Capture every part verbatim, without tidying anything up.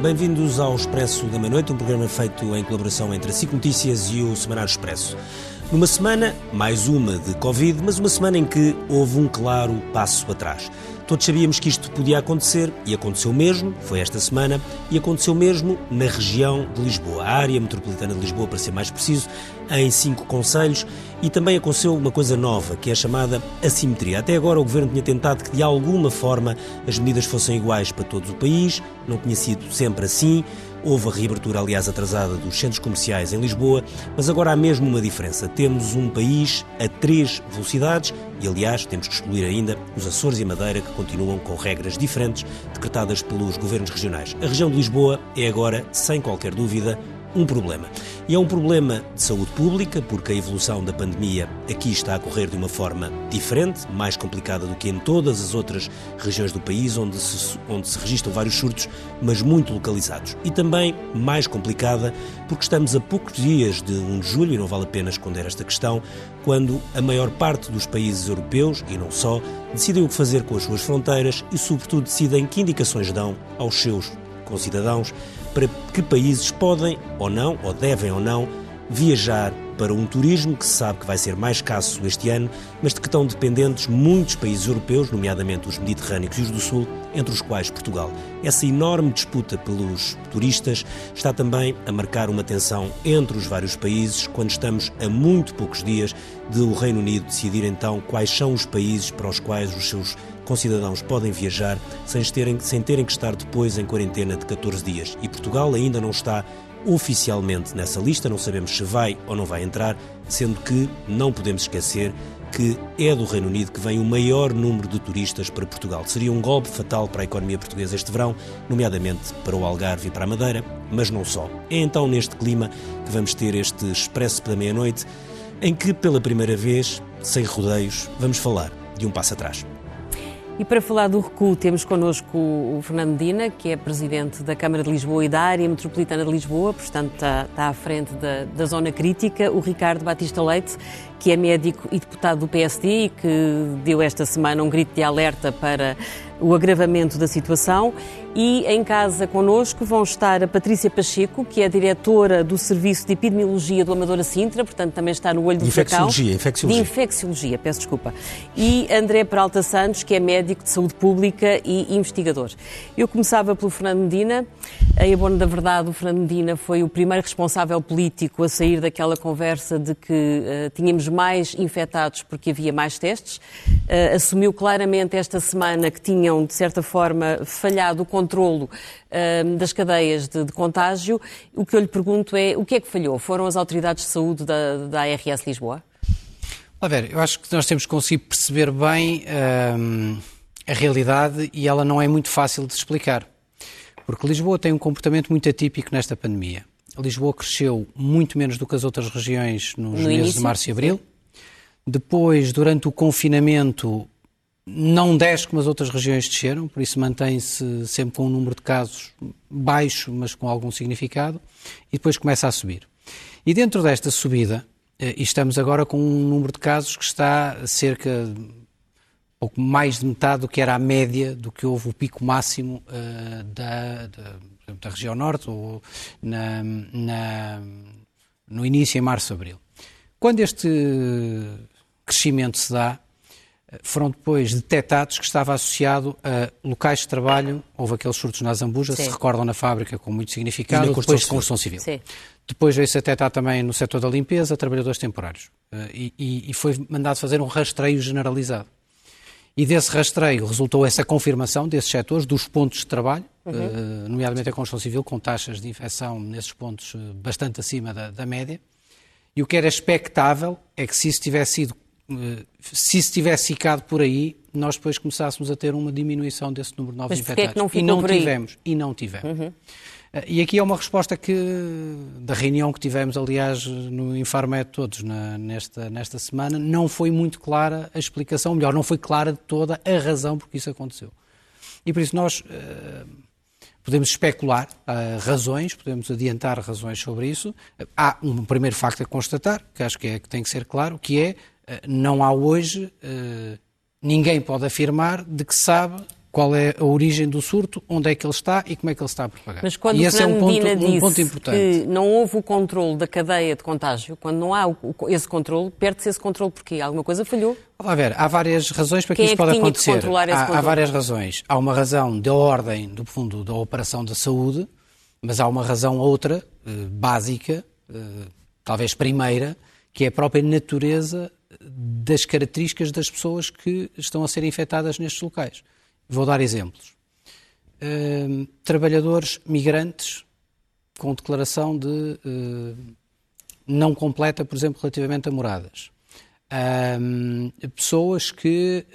bem-vindos ao Expresso da Meia-Noite, um programa feito em colaboração entre a SIC Notícias e o Semanário Expresso. Numa semana, mais uma de Covid, mas uma semana em que houve um claro passo atrás. Todos sabíamos que isto podia acontecer, e aconteceu mesmo, foi esta semana, e aconteceu mesmo na região de Lisboa, a área metropolitana de Lisboa, para ser mais preciso, em cinco concelhos, e também aconteceu uma coisa nova, que é a chamada assimetria. Até agora o Governo tinha tentado que de alguma forma as medidas fossem iguais para todo o país, não tinha sido sempre assim. Houve a reabertura, aliás, atrasada dos centros comerciais em Lisboa, mas agora há mesmo uma diferença. Temos um país a três velocidades e, aliás, temos que excluir ainda os Açores e a Madeira, que continuam com regras diferentes decretadas pelos governos regionais. A região de Lisboa é agora, sem qualquer dúvida, um problema. E é um problema de saúde pública, porque a evolução da pandemia aqui está a correr de uma forma diferente, mais complicada do que em todas as outras regiões do país, onde se, onde se registram vários surtos, mas muito localizados. E também mais complicada, porque estamos a poucos dias de um de julho, e não vale a pena esconder esta questão, quando a maior parte dos países europeus, e não só, decidem o que fazer com as suas fronteiras e, sobretudo, decidem que indicações dão aos seus concidadãos para que países podem ou não, ou devem ou não, viajar para um turismo que se sabe que vai ser mais escasso este ano, mas de que estão dependentes muitos países europeus, nomeadamente os mediterrâneos e os do Sul, entre os quais Portugal. Essa enorme disputa pelos turistas está também a marcar uma tensão entre os vários países, quando estamos a muito poucos dias de o Reino Unido decidir então quais são os países para os quais os seus concidadãos podem viajar sem terem, sem terem que estar depois em quarentena de catorze dias. E Portugal ainda não está oficialmente nessa lista, não sabemos se vai ou não vai entrar, sendo que não podemos esquecer que é do Reino Unido que vem o maior número de turistas para Portugal. Seria um golpe fatal para a economia portuguesa este verão, nomeadamente para o Algarve e para a Madeira, mas não só. É então neste clima que vamos ter este Expresso da Meia-Noite, em que pela primeira vez, sem rodeios, vamos falar de um passo atrás. E para falar do recuo, temos connosco o Fernando Medina, que é presidente da Câmara de Lisboa e da Área Metropolitana de Lisboa, portanto está, está à frente da, da zona crítica, o Ricardo Batista Leite, que é médico e deputado do P S D e que deu esta semana um grito de alerta para o agravamento da situação. E em casa connosco vão estar a Patrícia Pacheco, que é diretora do Serviço de Epidemiologia do Amadora Sintra, portanto também está no olho do furacão. Infecciologia, infecciologia. De infecciologia, peço desculpa. E André Peralta Santos, que é médico de saúde pública e investigador. Eu começava pelo Fernando Medina. Em abono da verdade, o Fernando Medina foi o primeiro responsável político a sair daquela conversa de que uh, tínhamos mais infectados porque havia mais testes. Uh, assumiu claramente esta semana que tinham, de certa forma, falhado o controlo uh, das cadeias de, de contágio. O que eu lhe pergunto é, o que é que falhou? Foram as autoridades de saúde da, da A R S Lisboa? A ver, eu acho que nós temos que conseguir perceber bem uh, a realidade e ela não é muito fácil de explicar. Porque Lisboa tem um comportamento muito atípico nesta pandemia. Lisboa cresceu muito menos do que as outras regiões nos no meses início, de março e abril. Sim. Depois, durante o confinamento, não desce como as outras regiões desceram, por isso mantém-se sempre com um número de casos baixo, mas com algum significado, e depois começa a subir. E dentro desta subida, e estamos agora com um número de casos que está cerca pouco mais de metade do que era a média do que houve o pico máximo uh, da, da, da região norte, ou na, na, no início, em março, abril. Quando este crescimento se dá, foram depois detectados que estava associado a locais de trabalho, houve aqueles surtos na Azambuja, se recordam, na fábrica, com muito significado, depois de construção civil. Sim. Depois veio-se a detectar também no setor da limpeza, trabalhadores temporários. Uh, e, e foi mandado fazer um rastreio generalizado. E desse rastreio resultou essa confirmação desses setores, dos pontos de trabalho, uhum. uh, nomeadamente a construção civil, com taxas de infecção nesses pontos uh, bastante acima da, da média. E o que era expectável é que se isso tivesse sido, uh, se isso tivesse ficado por aí, nós depois começássemos a ter uma diminuição desse número de novos infectados. É que não ficou e não por aí? tivemos, e não tivemos. Uhum. Uh, e aqui é uma resposta que, da reunião que tivemos, aliás, no Infarmed todos na, nesta, nesta semana, não foi muito clara a explicação, melhor, não foi clara de toda a razão por que isso aconteceu. E por isso nós uh, podemos especular uh, razões, podemos adiantar razões sobre isso. Uh, há um primeiro facto a constatar, que acho que, é, que tem que ser claro, que é, uh, não há hoje, uh, ninguém pode afirmar de que sabe qual é a origem do surto, onde é que ele está e como é que ele está a propagar. Mas quando e o Fernando é um ponto, Medina um ponto disse importante. que não houve o controle da cadeia de contágio, quando não há o, esse controle, perde-se esse controle porquê? Alguma coisa falhou? Vamos ver, há várias razões para que Quem isto é que pode tinha que acontecer. controlar esse há, controle? há várias razões. Há uma razão da ordem, do fundo, da operação da saúde, mas há uma razão outra, eh, básica, eh, talvez primeira, que é a própria natureza das características das pessoas que estão a ser infectadas nestes locais. Vou dar exemplos. Uh, trabalhadores migrantes com declaração de uh, não completa, por exemplo, relativamente a moradas. Uh, pessoas que,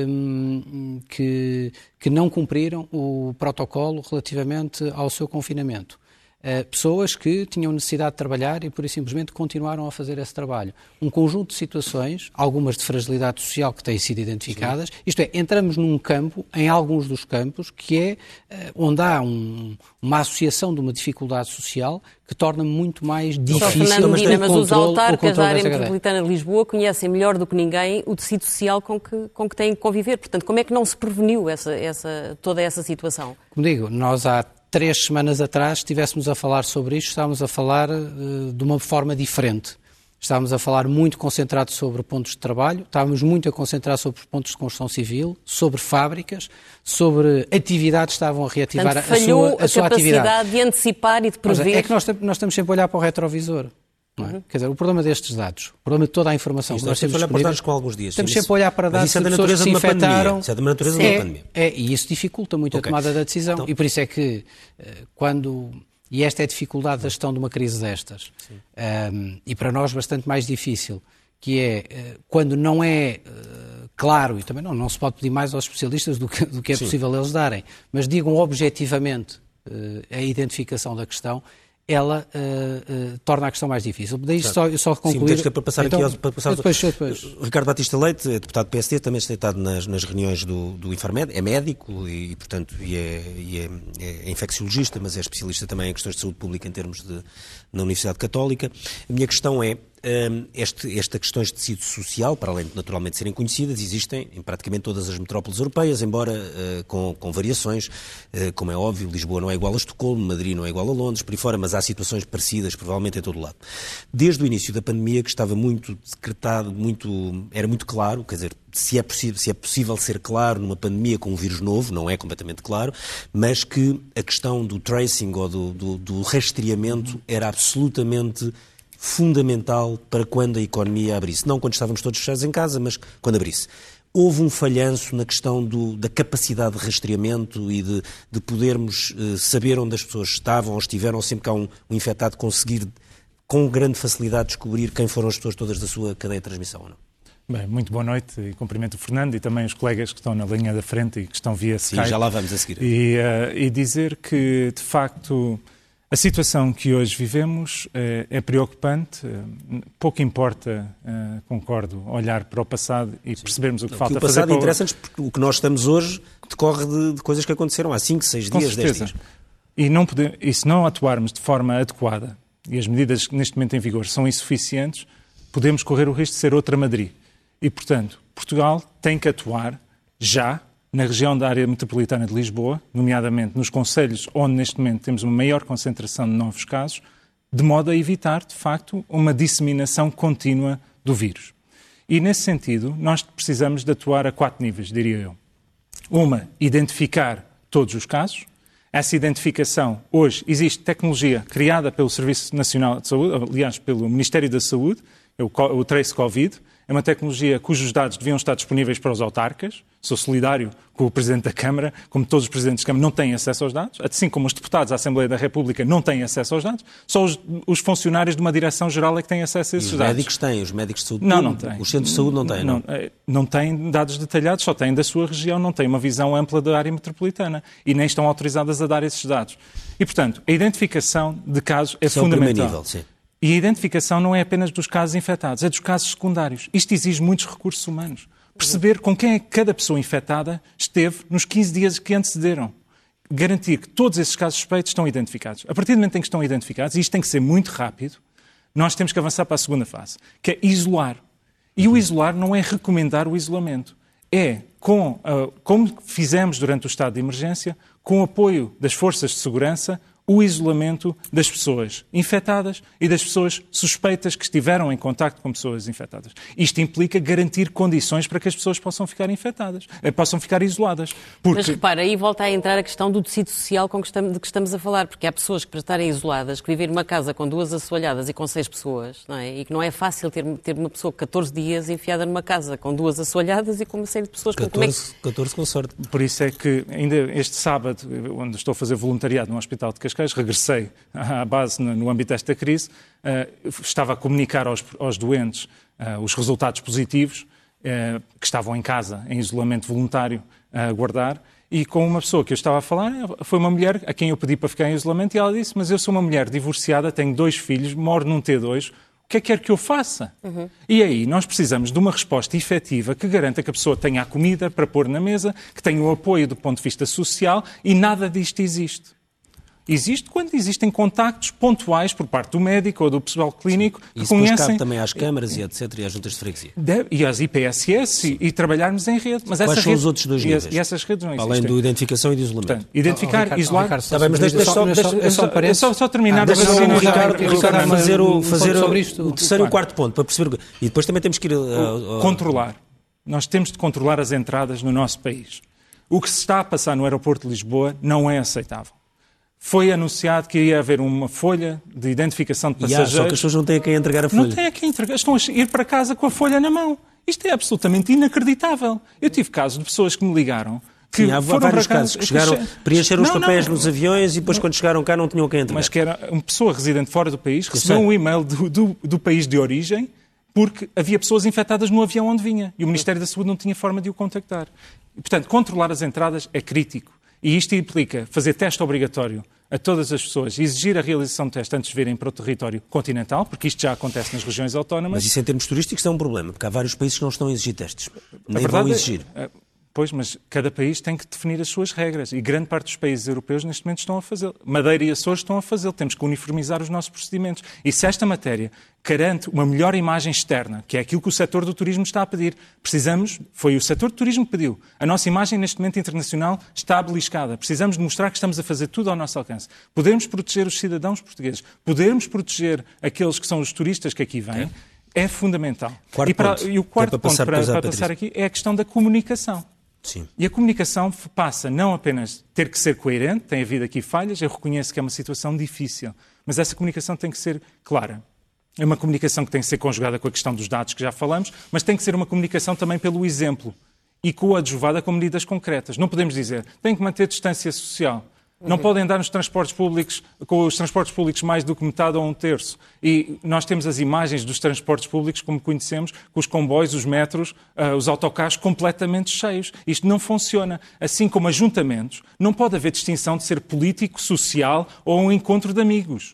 uh, que, que não cumpriram o protocolo relativamente ao seu confinamento. Uh, pessoas que tinham necessidade de trabalhar e, por isso, simplesmente continuaram a fazer esse trabalho. Um conjunto de situações, algumas de fragilidade social que têm sido identificadas, Sim. isto é, entramos num campo, em alguns dos campos, que é uh, onde há um, uma associação de uma dificuldade social que torna muito mais difícil Só mas, Medina, mas os autarcas da área cadeia. metropolitana de Lisboa conhecem melhor do que ninguém o tecido social com que, com que têm que conviver. Portanto, como é que não se preveniu essa, essa, toda essa situação? Como digo, nós há três semanas atrás, se estivéssemos a falar sobre isto, estávamos a falar uh, de uma forma diferente. Estávamos a falar muito concentrado sobre pontos de trabalho, estávamos muito a concentrar sobre pontos de construção civil, sobre fábricas, sobre atividades que estavam a reativar Portanto, a, sua, a, a sua atividade. a capacidade de antecipar e de prever. Mas é que nós, nós estamos sempre a olhar para o retrovisor. Não é? Uhum. Quer dizer, o problema destes dados, o problema de toda a informação Isso, que nós temos olhar para dados com alguns dias. Estamos sim, sempre a olhar para dados de pessoas que se infectaram. Isso é da natureza de uma pandemia. É, é, e isso dificulta muito okay. a tomada da decisão. Então, e por isso é que quando... E esta é a dificuldade da gestão de uma crise destas. Um, e para nós bastante mais difícil, que é quando não é uh, claro, e também não, não se pode pedir mais aos especialistas do que, do que é Sim. possível eles darem, mas digam objetivamente uh, a identificação da questão, ela uh, uh, torna a questão mais difícil. Daí só, só concluir... Sim, para passar então, aqui para passar... depois, depois. Ricardo Batista Leite, deputado do P S D, também está estado nas, nas reuniões do, do Infarmed, é médico e, portanto, e é, e é, é infecciologista, mas é especialista também em questões de saúde pública em termos de, na Universidade Católica. A minha questão é, Um, este, esta questões de tecido social, para além de naturalmente serem conhecidas, existem em praticamente todas as metrópoles europeias, embora uh, com, com variações, uh, como é óbvio, Lisboa não é igual a Estocolmo, Madrid não é igual a Londres, por aí fora, mas há situações parecidas, provavelmente em todo o lado. Desde o início da pandemia, que estava muito decretado, muito, era muito claro, quer dizer, se é, possível, se é possível ser claro numa pandemia com um vírus novo, não é completamente claro, mas que a questão do tracing ou do, do, do rastreamento era absolutamente fundamental para quando a economia abrisse. Não quando estávamos todos fechados em casa, mas quando abrisse. Houve um falhanço na questão do, da capacidade de rastreamento e de, de podermos uh, saber onde as pessoas estavam ou estiveram, sempre que há um, um infectado conseguir com grande facilidade descobrir quem foram as pessoas todas da sua cadeia de transmissão ou não. Bem, muito boa noite e cumprimento o Fernando e também os colegas que estão na linha da frente e que estão via Skype. Sim, já lá vamos a seguir. E, uh, e dizer que, de facto... A situação que hoje vivemos é, é preocupante, pouco importa, uh, concordo, olhar para o passado e Sim. percebermos o que Não, falta que o passado fazer. interessa-nos porque o que nós estamos hoje decorre de, de coisas que aconteceram há cinco, seis dias, dez dias. E, não podemos, e se não atuarmos de forma adequada e as medidas que neste momento em vigor são insuficientes, podemos correr o risco de ser outra Madrid. E, portanto, Portugal tem que atuar já na região da área metropolitana de Lisboa, nomeadamente nos concelhos onde neste momento temos uma maior concentração de novos casos, de modo a evitar, de facto, uma disseminação contínua do vírus. E, nesse sentido, nós precisamos de atuar a quatro níveis, diria eu. Uma, identificar todos os casos. Essa identificação, hoje, existe tecnologia criada pelo Serviço Nacional de Saúde, aliás, pelo Ministério da Saúde, o Trace Covid. É uma tecnologia cujos dados deviam estar disponíveis para os autarcas. Sou solidário com o Presidente da Câmara, como todos os Presidentes da Câmara não têm acesso aos dados, assim como os deputados da Assembleia da República não têm acesso aos dados, só os, os funcionários de uma Direção-Geral é que têm acesso a esses e os dados. Os médicos têm, os médicos de saúde não, não têm. Os centros de saúde não têm, não? Não, não têm dados detalhados, só têm da sua região, não têm uma visão ampla da área metropolitana e nem estão autorizadas a dar esses dados. E, portanto, a identificação de casos é Esse fundamental. É o primeiro nível, sim. E a identificação não é apenas dos casos infectados, é dos casos secundários. Isto exige muitos recursos humanos. Perceber com quem é que cada pessoa infectada esteve nos quinze dias que antecederam. Garantir que todos esses casos suspeitos estão identificados. A partir do momento em que estão identificados, e isto tem que ser muito rápido, nós temos que avançar para a segunda fase, que é isolar. E o isolar não é recomendar o isolamento. é, com, uh, como fizemos durante o estado de emergência, com o apoio das forças de segurança, o isolamento das pessoas infectadas e das pessoas suspeitas que estiveram em contacto com pessoas infectadas. Isto implica garantir condições para que as pessoas possam ficar infectadas, eh, possam ficar isoladas. Porque... Mas repara, aí volta a entrar a questão do tecido social com que estamos, de que estamos a falar, porque há pessoas que para estarem isoladas, que vivem numa casa com duas assoalhadas e com seis pessoas, não é? E que não é fácil ter, ter uma pessoa catorze dias enfiada numa casa com duas assoalhadas e com uma série de pessoas... catorze, como é que... catorze com sorte. Por isso é que ainda este sábado, onde estou a fazer voluntariado no Hospital de Cascais, regressei à base no, no âmbito desta crise, uh, estava a comunicar aos, aos doentes uh, os resultados positivos, uh, que estavam em casa, em isolamento voluntário, a aguardar, e com uma pessoa que eu estava a falar, foi uma mulher a quem eu pedi para ficar em isolamento, e ela disse, mas eu sou uma mulher divorciada, tenho dois filhos, moro num T dois, o que é que quer que eu faça? Uhum. E aí nós precisamos de uma resposta efetiva que garanta que a pessoa tenha a comida para pôr na mesa, que tenha o apoio do ponto de vista social, e nada disto existe. Existe quando existem contactos pontuais por parte do médico ou do pessoal clínico que isso conhecem... Isso cabe também às câmaras e etcétera e às juntas de freguesia. Deve, e às I P S S e, e trabalharmos em rede. Mas quais essas são redes, os outros dois níveis? E essas redes não existem. Além do identificação e do isolamento. Portanto, identificar, oh, oh, isolar... Ricardo, está bem, mas deixa, deixa, deixa, deixa, deixa, deixa, deixa só, só terminar... Ah, deixa só o Ricardo, Ricardo, Ricardo fazer, o, fazer o, isto, o terceiro e o quarto ponto, para perceber... E depois também temos que ir... Uh, uh, controlar. Nós temos de controlar as entradas no nosso país. O que se está a passar no aeroporto de Lisboa não é aceitável. Foi anunciado que ia haver uma folha de identificação de passageiros. Yeah, só que as pessoas não têm a quem entregar a folha. Não têm a quem entregar. Estão a ir para casa com a folha na mão. Isto é absolutamente inacreditável. Eu tive casos de pessoas que me ligaram que Sim, há foram vários para casos que chegaram, preencheram os não, papéis não, nos aviões e depois não, quando chegaram cá não tinham quem entregar. Mas que era uma pessoa residente fora do país, recebeu um e-mail do, do, do país de origem porque havia pessoas infectadas no avião onde vinha e o Ministério da Saúde não tinha forma de o contactar. E, portanto, controlar as entradas é crítico. E isto implica fazer teste obrigatório a todas as pessoas, exigir a realização de teste antes de virem para o território continental, porque isto já acontece nas regiões autónomas. Mas isso em termos turísticos é um problema, porque há vários países que não estão a exigir testes. Nem verdade vão exigir. É, pois, mas cada país tem que definir as suas regras e grande parte dos países europeus neste momento estão a fazê-lo. Madeira e Açores estão a fazê-lo. Temos que uniformizar os nossos procedimentos. E se esta matéria garante uma melhor imagem externa, que é aquilo que o setor do turismo está a pedir, precisamos, foi o setor do turismo que pediu. A nossa imagem neste momento internacional está beliscada. Precisamos de mostrar que estamos a fazer tudo ao nosso alcance. Podermos proteger os cidadãos portugueses, podermos proteger aqueles que são os turistas que aqui vêm, é, é fundamental. Quarto e, para, ponto, e o quarto para ponto passar, para, para para passar aqui é a questão da comunicação. Sim. E a comunicação passa não apenas ter que ser coerente, tem havido aqui falhas, eu reconheço que é uma situação difícil, mas essa comunicação tem que ser clara. É uma comunicação que tem que ser conjugada com a questão dos dados que já falamos, mas tem que ser uma comunicação também pelo exemplo e coadjuvada com medidas concretas. Não podemos dizer, tem que manter distância social. Não podem andar nos transportes públicos, com os transportes públicos mais do que metade ou um terço. E nós temos as imagens dos transportes públicos, como conhecemos, com os comboios, os metros, uh, os autocarros completamente cheios. Isto não funciona. Assim como ajuntamentos, não pode haver distinção de ser político, social ou um encontro de amigos.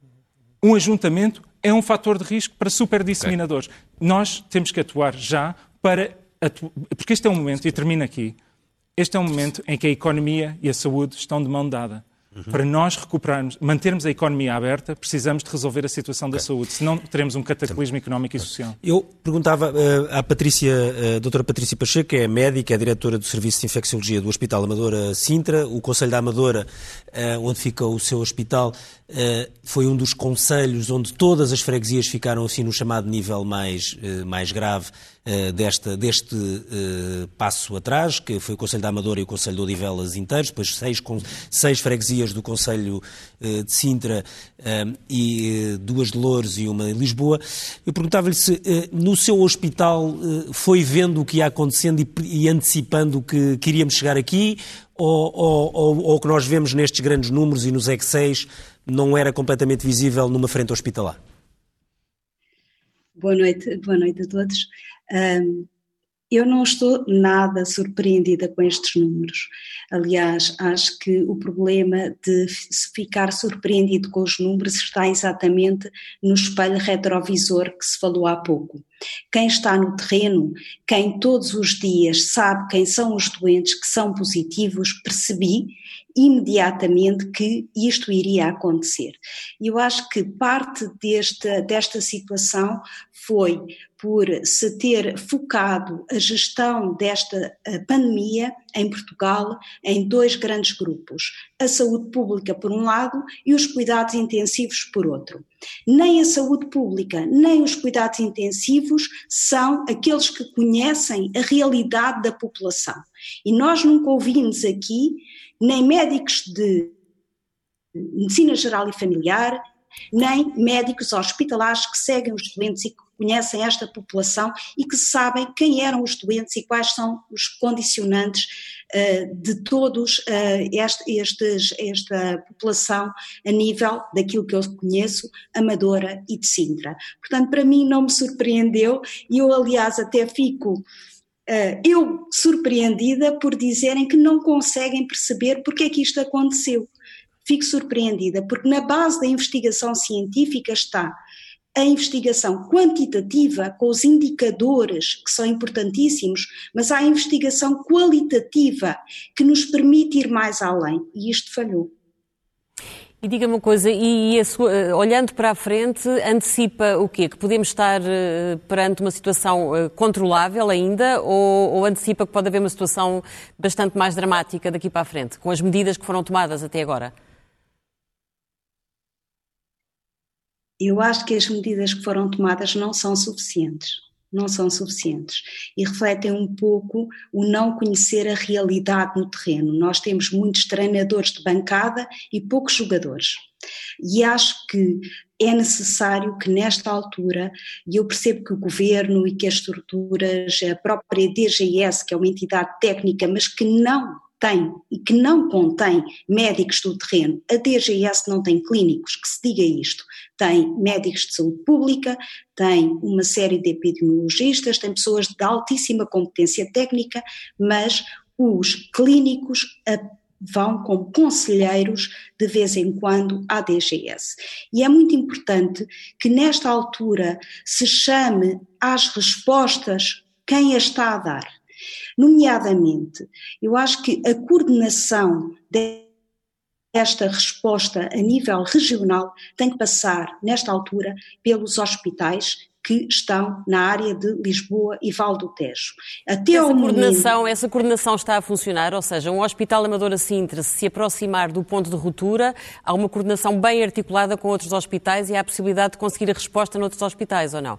Um ajuntamento é um fator de risco para superdisseminadores. Okay. Nós temos que atuar já para... Atu... Porque este é um momento, e termino aqui, este é um momento em que a economia e a saúde estão de mão dada. Uhum. Para nós recuperarmos, mantermos a economia aberta, precisamos de resolver a situação okay. da saúde, senão teremos um cataclismo económico e social. Eu perguntava uh, à Patrícia, uh, doutora Patrícia Pacheco, que é médica, é diretora do Serviço de Infecciologia do Hospital Amadora Sintra. O Conselho da Amadora, uh, onde fica o seu hospital, uh, foi um dos concelhos onde todas as freguesias ficaram assim no chamado nível mais, uh, mais grave uh, desta, deste uh, passo atrás, que foi o Conselho da Amadora e o Conselho de Odivelas inteiros, depois seis, seis freguesias do Conselho uh, de Sintra uh, e uh, duas de Loures e uma em Lisboa. Eu perguntava-lhe se uh, no seu hospital uh, foi vendo o que ia acontecendo e, e antecipando que, que iríamos chegar aqui, ou, ou, ou, ou o que nós vemos nestes grandes números e nos Exceis não era completamente visível numa frente hospitalar? Boa noite, boa noite a todos. Um... Eu não estou nada surpreendida com estes números. Aliás, acho que o problema de ficar surpreendido com os números está exatamente no espelho retrovisor que se falou há pouco. Quem está no terreno, quem todos os dias sabe quem são os doentes que são positivos, percebi imediatamente que isto iria acontecer. E eu acho que parte desta, desta situação foi por se ter focado a gestão desta pandemia em Portugal em dois grandes grupos, a saúde pública por um lado e os cuidados intensivos por outro. Nem a saúde pública, nem os cuidados intensivos são aqueles que conhecem a realidade da população. E nós nunca ouvimos aqui nem médicos de medicina geral e familiar, nem médicos hospitalares que seguem os doentes e que conhecem esta população e que sabem quem eram os doentes e quais são os condicionantes uh, de todos uh, este, estes, esta população a nível daquilo que eu conheço, Amadora e de Sintra. Portanto, para mim não me surpreendeu e eu, aliás, até fico uh, eu surpreendida por dizerem que não conseguem perceber porque é que isto aconteceu. Fico surpreendida porque na base da investigação científica está a investigação quantitativa com os indicadores que são importantíssimos, mas há a investigação qualitativa que nos permite ir mais além e isto falhou. E diga-me uma coisa, e a sua, olhando para a frente, antecipa o quê? Que podemos estar perante uma situação controlável ainda ou, ou antecipa que pode haver uma situação bastante mais dramática daqui para a frente, com as medidas que foram tomadas até agora? Eu acho que as medidas que foram tomadas não são suficientes, não são suficientes e refletem um pouco o não conhecer a realidade no terreno. Nós temos muitos treinadores de bancada e poucos jogadores e acho que é necessário que nesta altura, e eu percebo que o Governo e que as estruturas, a própria D G S, que é uma entidade técnica, mas que não tem e que não contém médicos do terreno, a D G S não tem clínicos, que se diga isto, tem médicos de saúde pública, tem uma série de epidemiologistas, tem pessoas de altíssima competência técnica, mas os clínicos vão como conselheiros de vez em quando à D G S. E é muito importante que nesta altura se chame às respostas quem as está a dar. Nomeadamente, eu acho que a coordenação desta resposta a nível regional tem que passar, nesta altura, pelos hospitais que estão na área de Lisboa e Val do Tejo. Até essa, ao coordenação, momento... essa coordenação está a funcionar, ou seja, um Hospital Amadora Sintra, se se aproximar do ponto de ruptura, há uma coordenação bem articulada com outros hospitais e há a possibilidade de conseguir a resposta noutros hospitais, ou não?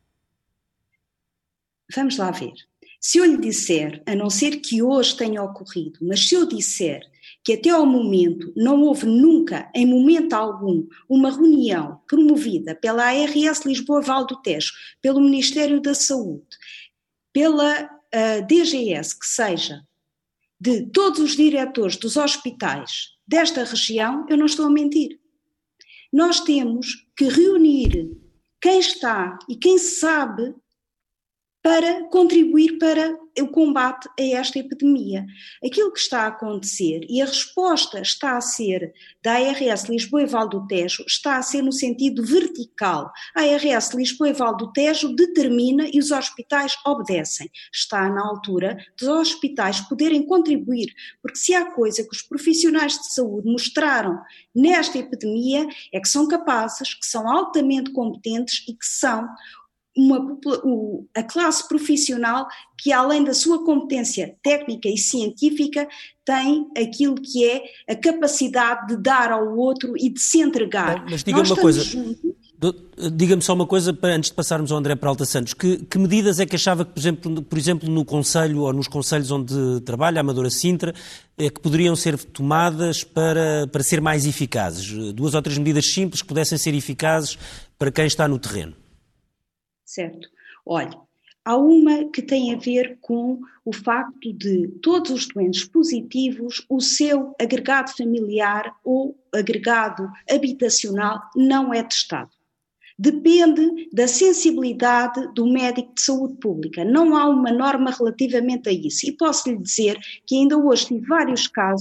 Vamos lá ver. Se eu lhe disser, a não ser que hoje tenha ocorrido, mas se eu disser que até ao momento não houve nunca, em momento algum, uma reunião promovida pela A R S Lisboa Val do Tejo, pelo Ministério da Saúde, pela uh, D G S, que seja, de todos os diretores dos hospitais desta região, eu não estou a mentir. Nós temos que reunir quem está e quem sabe para contribuir para o combate a esta epidemia. Aquilo que está a acontecer e a resposta está a ser da A R S Lisboa e Val do Tejo, está a ser no sentido vertical. A ARS Lisboa e Val do Tejo determina e os hospitais obedecem. Está na altura dos hospitais poderem contribuir, porque se há coisa que os profissionais de saúde mostraram nesta epidemia é que são capazes, que são altamente competentes e que são Uma, a classe profissional que, além da sua competência técnica e científica, tem aquilo que é a capacidade de dar ao outro e de se entregar. Bom, mas diga-me uma coisa, diga-me só uma coisa, para, antes de passarmos ao André Peralta Santos, que, que medidas é que achava que, por exemplo, por exemplo, no concelho ou nos concelhos onde trabalha, a Amadora Sintra, é que poderiam ser tomadas para, para ser mais eficazes? Duas ou três medidas simples que pudessem ser eficazes para quem está no terreno. Certo. Olha, há uma que tem a ver com o facto de todos os doentes positivos, o seu agregado familiar ou agregado habitacional não é testado. Depende da sensibilidade do médico de saúde pública. Não há uma norma relativamente a isso. E posso lhe dizer que ainda hoje tive vários casos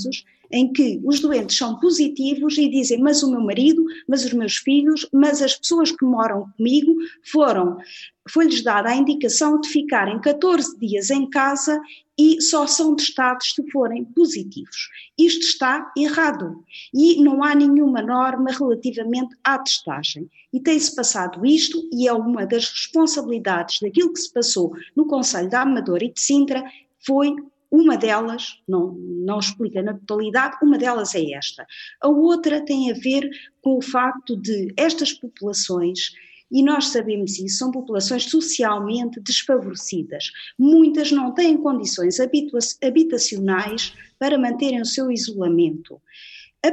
em que os doentes são positivos e dizem, mas o meu marido, mas os meus filhos, mas as pessoas que moram comigo foram, foi-lhes dada a indicação de ficarem catorze dias em casa e só são testados se forem positivos. Isto está errado e não há nenhuma norma relativamente à testagem. E tem-se passado isto e é uma das responsabilidades daquilo que se passou no Conselho da Amadora e de Sintra, foi uma delas, não, não explica na totalidade, uma delas é esta. A outra tem a ver com o facto de estas populações, e nós sabemos isso, são populações socialmente desfavorecidas. Muitas não têm condições habitacionais para manterem o seu isolamento. A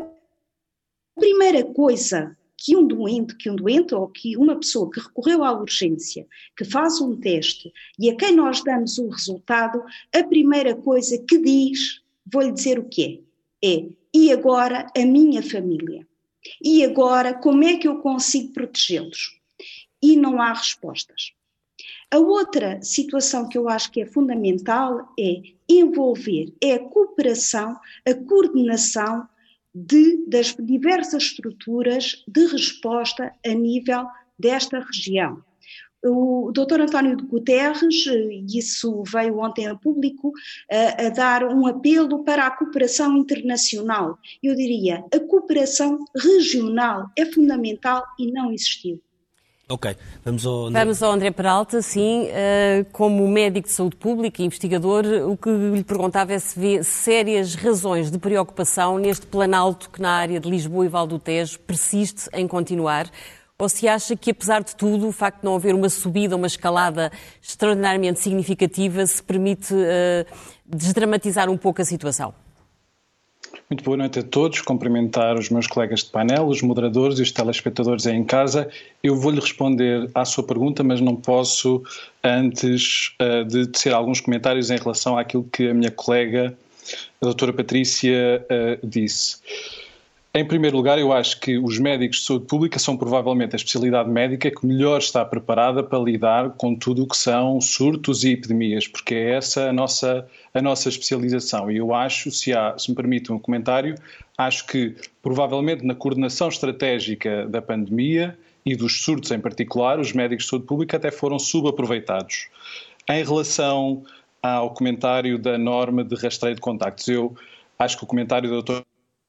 primeira coisa que um doente, que um doente ou que uma pessoa que recorreu à urgência, que faz um teste e a quem nós damos o resultado, a primeira coisa que diz, vou-lhe dizer o que é, é, e agora a minha família? E agora como é que eu consigo protegê-los? E não há respostas. A outra situação que eu acho que é fundamental é envolver, é a cooperação, a coordenação de, das diversas estruturas de resposta a nível desta região. O doutor António Guterres, isso veio ontem a público, a, a dar um apelo para a cooperação internacional. Eu diria, a cooperação regional é fundamental e não existiu. Ok, vamos ao André. Vamos ao André Peralta, sim, como médico de saúde pública e investigador, o que lhe perguntava é se vê sérias razões de preocupação neste planalto que na área de Lisboa e Val do Tejo persiste em continuar, ou se acha que, apesar de tudo, o facto de não haver uma subida, uma escalada extraordinariamente significativa, se permite uh, desdramatizar um pouco a situação. Muito boa noite a todos, cumprimentar os meus colegas de painel, os moderadores e os telespectadores aí em casa. Eu vou-lhe responder à sua pergunta, mas não posso antes uh, de tecer alguns comentários em relação àquilo que a minha colega, a doutora Patrícia, uh, disse. Em primeiro lugar, eu acho que os médicos de saúde pública são provavelmente a especialidade médica que melhor está preparada para lidar com tudo o que são surtos e epidemias, porque é essa a nossa, a nossa especialização. E eu acho, se, há, se me permitem um comentário, acho que provavelmente na coordenação estratégica da pandemia e dos surtos em particular, os médicos de saúde pública até foram subaproveitados. Em relação ao comentário da norma de rastreio de contactos, eu acho que o comentário do doutor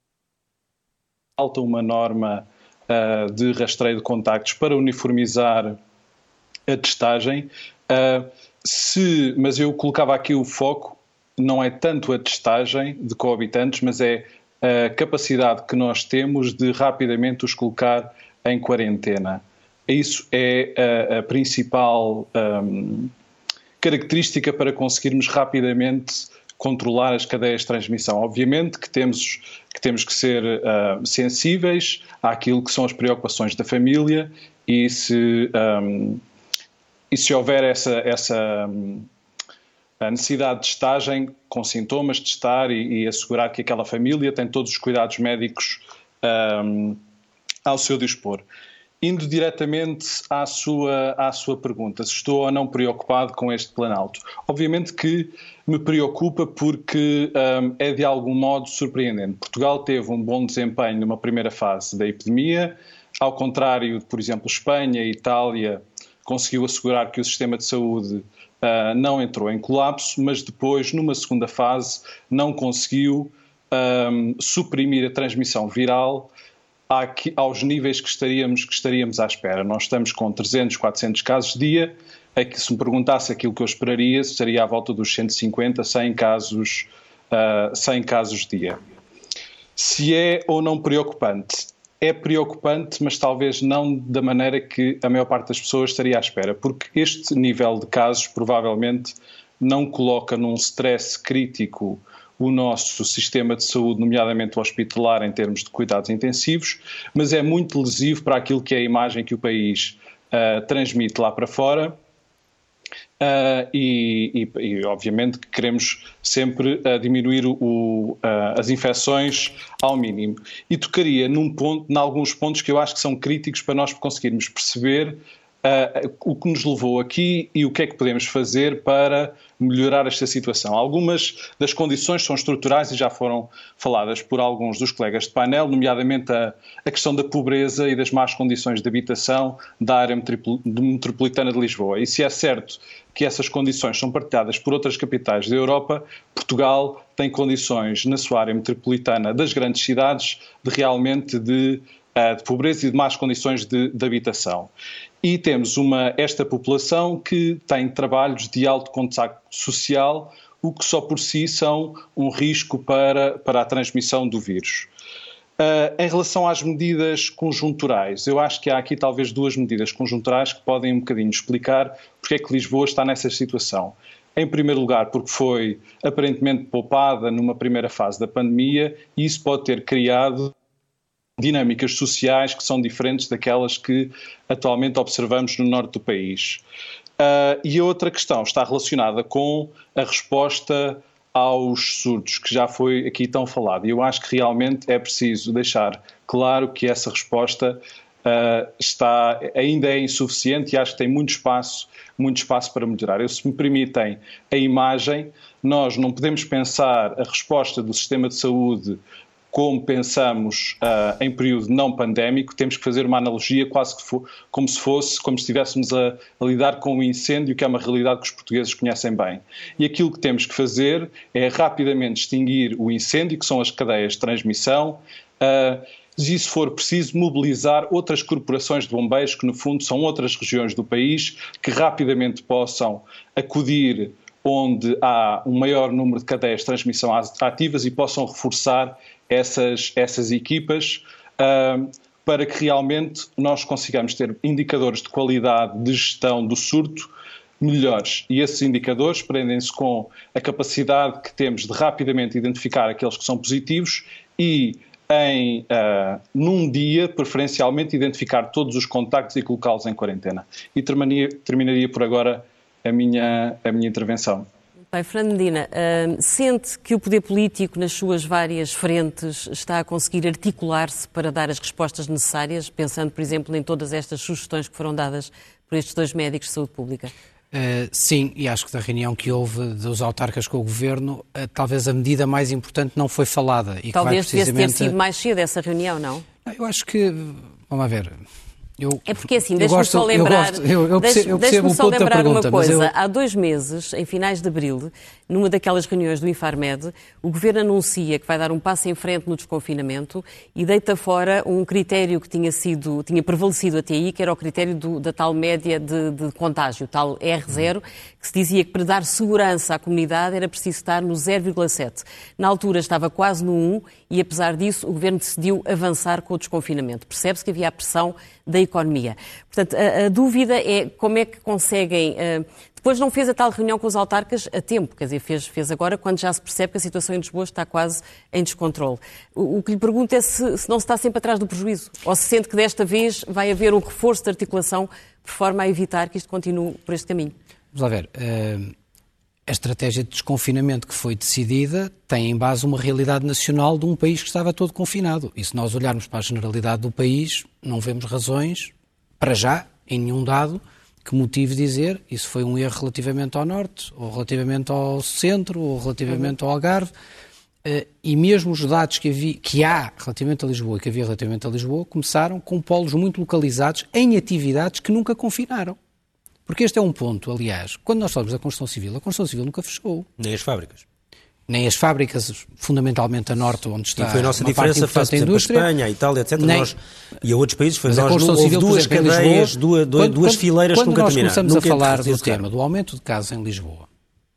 falta uma norma uh, de rastreio de contactos para uniformizar a testagem, uh, se, mas eu colocava aqui o foco, não é tanto a testagem de coabitantes, mas é a capacidade que nós temos de rapidamente os colocar em quarentena. Isso é a, a principal um, característica para conseguirmos rapidamente controlar as cadeias de transmissão. Obviamente que temos que, temos que ser uh, sensíveis àquilo que são as preocupações da família e se, um, e se houver essa, essa um, a necessidade de testagem com sintomas, testar e, e assegurar que aquela família tem todos os cuidados médicos um, ao seu dispor. Indo diretamente à sua, à sua pergunta, se estou ou não preocupado com este planalto. Obviamente que me preocupa porque um, é de algum modo surpreendente. Portugal teve um bom desempenho numa primeira fase da epidemia, ao contrário de, por exemplo, Espanha e Itália, conseguiu assegurar que o sistema de saúde uh, não entrou em colapso, mas depois, numa segunda fase, não conseguiu um, suprimir a transmissão viral Aqui, aos níveis que estaríamos, que estaríamos à espera. Nós estamos com trezentos, quatrocentos casos dia. É que se me perguntasse aquilo que eu esperaria, seria à volta dos cento e cinquenta, cem casos, uh, cem casos dia. Se é ou não preocupante? É preocupante, mas talvez não da maneira que a maior parte das pessoas estaria à espera, porque este nível de casos provavelmente não coloca num stress crítico o nosso sistema de saúde, nomeadamente o hospitalar, em termos de cuidados intensivos, mas é muito lesivo para aquilo que é a imagem que o país uh, transmite lá para fora uh, e, e, e, obviamente, queremos sempre uh, diminuir o, uh, as infecções ao mínimo. E tocaria num ponto, em alguns pontos que eu acho que são críticos para nós conseguirmos perceber uh, o que nos levou aqui e o que é que podemos fazer para melhorar esta situação. Algumas das condições são estruturais e já foram faladas por alguns dos colegas de painel, nomeadamente a, a questão da pobreza e das más condições de habitação da área metropolitana de Lisboa. E se é certo que essas condições são partilhadas por outras capitais da Europa, Portugal tem condições na sua área metropolitana das grandes cidades de realmente de, de pobreza e de más condições de, de habitação. E temos uma, esta população que tem trabalhos de alto contacto social, o que só por si são um risco para, para a transmissão do vírus. Uh, em relação às medidas conjunturais, eu acho que há aqui talvez duas medidas conjunturais que podem um bocadinho explicar porque é que Lisboa está nessa situação. Em primeiro lugar, porque foi aparentemente poupada numa primeira fase da pandemia e isso pode ter criado dinâmicas sociais que são diferentes daquelas que atualmente observamos no norte do país. Uh, e a outra questão está relacionada com a resposta aos surdos, que já foi aqui tão falado. E eu acho que realmente é preciso deixar claro que essa resposta uh, está, ainda é insuficiente e acho que tem muito espaço, muito espaço para melhorar. Eu, se me permitem a imagem, nós não podemos pensar a resposta do sistema de saúde como pensamos uh, em período não pandémico, temos que fazer uma analogia quase que for, como se fosse, como se estivéssemos a, a lidar com um incêndio, que é uma realidade que os portugueses conhecem bem. E aquilo que temos que fazer é rapidamente extinguir o incêndio, que são as cadeias de transmissão, uh, e se for preciso mobilizar outras corporações de bombeiros, que no fundo são outras regiões do país, que rapidamente possam acudir onde há um maior número de cadeias de transmissão ativas e possam reforçar essas, essas equipas uh, para que realmente nós consigamos ter indicadores de qualidade de gestão do surto melhores. E esses indicadores prendem-se com a capacidade que temos de rapidamente identificar aqueles que são positivos e em, uh, num dia, preferencialmente, identificar todos os contactos e colocá-los em quarentena. E terminaria, terminaria por agora a minha, a minha intervenção. Bem, Fernando Medina, uh, sente que o poder político, nas suas várias frentes, está a conseguir articular-se para dar as respostas necessárias, pensando, por exemplo, em todas estas sugestões que foram dadas por estes dois médicos de saúde pública? Uh, sim, e acho que da reunião que houve dos autarcas com o Governo, uh, talvez a medida mais importante não foi falada. E talvez que vai precisamente... devesse ter sido mais cedo essa reunião, não? Eu acho que, vamos ver... Eu, é porque assim, deixe-me só lembrar, eu, eu, eu percebo, eu percebo deixe-me só lembrar pergunta, uma coisa. Eu... Há dois meses, em finais de abril, numa daquelas reuniões do Infarmed, o Governo anuncia que vai dar um passo em frente no desconfinamento e deita fora um critério que tinha sido, tinha prevalecido até aí, que era o critério do, da tal média de, de contágio, tal R zero, que se dizia que para dar segurança à comunidade era preciso estar no zero vírgula sete. Na altura estava quase no um e, apesar disso, o Governo decidiu avançar com o desconfinamento. Percebe-se que havia a pressão da economia. Portanto, a, a dúvida é como é que conseguem... Uh, depois não fez a tal reunião com os autarcas a tempo, quer dizer, fez, fez agora quando já se percebe que a situação em Lisboa está quase em descontrole. O, o que lhe pergunto é se, se não se está sempre atrás do prejuízo, ou se sente que desta vez vai haver um reforço de articulação por forma a evitar que isto continue por este caminho. Vamos lá ver. Uh, a estratégia de desconfinamento que foi decidida tem em base uma realidade nacional de um país que estava todo confinado. E se nós olharmos para a generalidade do país, não vemos razões, para já, em nenhum dado, que motive dizer isso foi um erro relativamente ao Norte, ou relativamente ao Centro, ou relativamente ao Algarve. Uh, e mesmo os dados que, havia, que há relativamente a Lisboa e que havia relativamente a Lisboa começaram com polos muito localizados em atividades que nunca confinaram. Porque este é um ponto, aliás, quando nós falamos da construção civil, a construção civil nunca fechou. Nem as fábricas. Nem as fábricas, fundamentalmente a norte, onde está e foi a nossa diferença face, a indústria, a Espanha, a Itália, etcétera. Nem, nós, e a outros países, foi mas nós, a construção houve civil, duas por exemplo, cadeias, Lisboa, duas, duas, quando, duas fileiras quando que nunca nós terminaram. Quando nós começamos nunca a falar do tema do aumento de casos em Lisboa,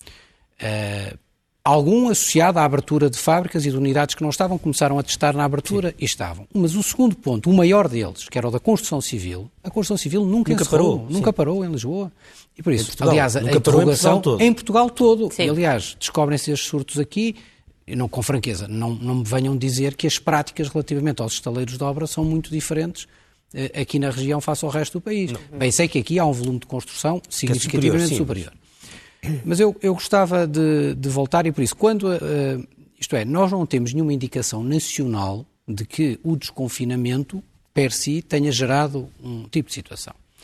uh, algum associado à abertura de fábricas e de unidades que não estavam, começaram a testar na abertura. Sim. E estavam. Mas o segundo ponto, o maior deles, que era o da construção civil, a construção civil nunca, nunca parou, nunca parou em Lisboa. E por isso, aliás, a interrogação em Portugal todo. Em Portugal todo. E, aliás, descobrem-se estes surtos aqui, e não, com franqueza, não, não me venham dizer que as práticas relativamente aos estaleiros de obra são muito diferentes eh, aqui na região face ao resto do país. Não. Bem, sei que aqui há um volume de construção significativamente é superior. superior. Mas eu, eu gostava de, de voltar, e por isso, quando, uh, isto é, nós não temos nenhuma indicação nacional de que o desconfinamento, per si, tenha gerado um tipo de situação.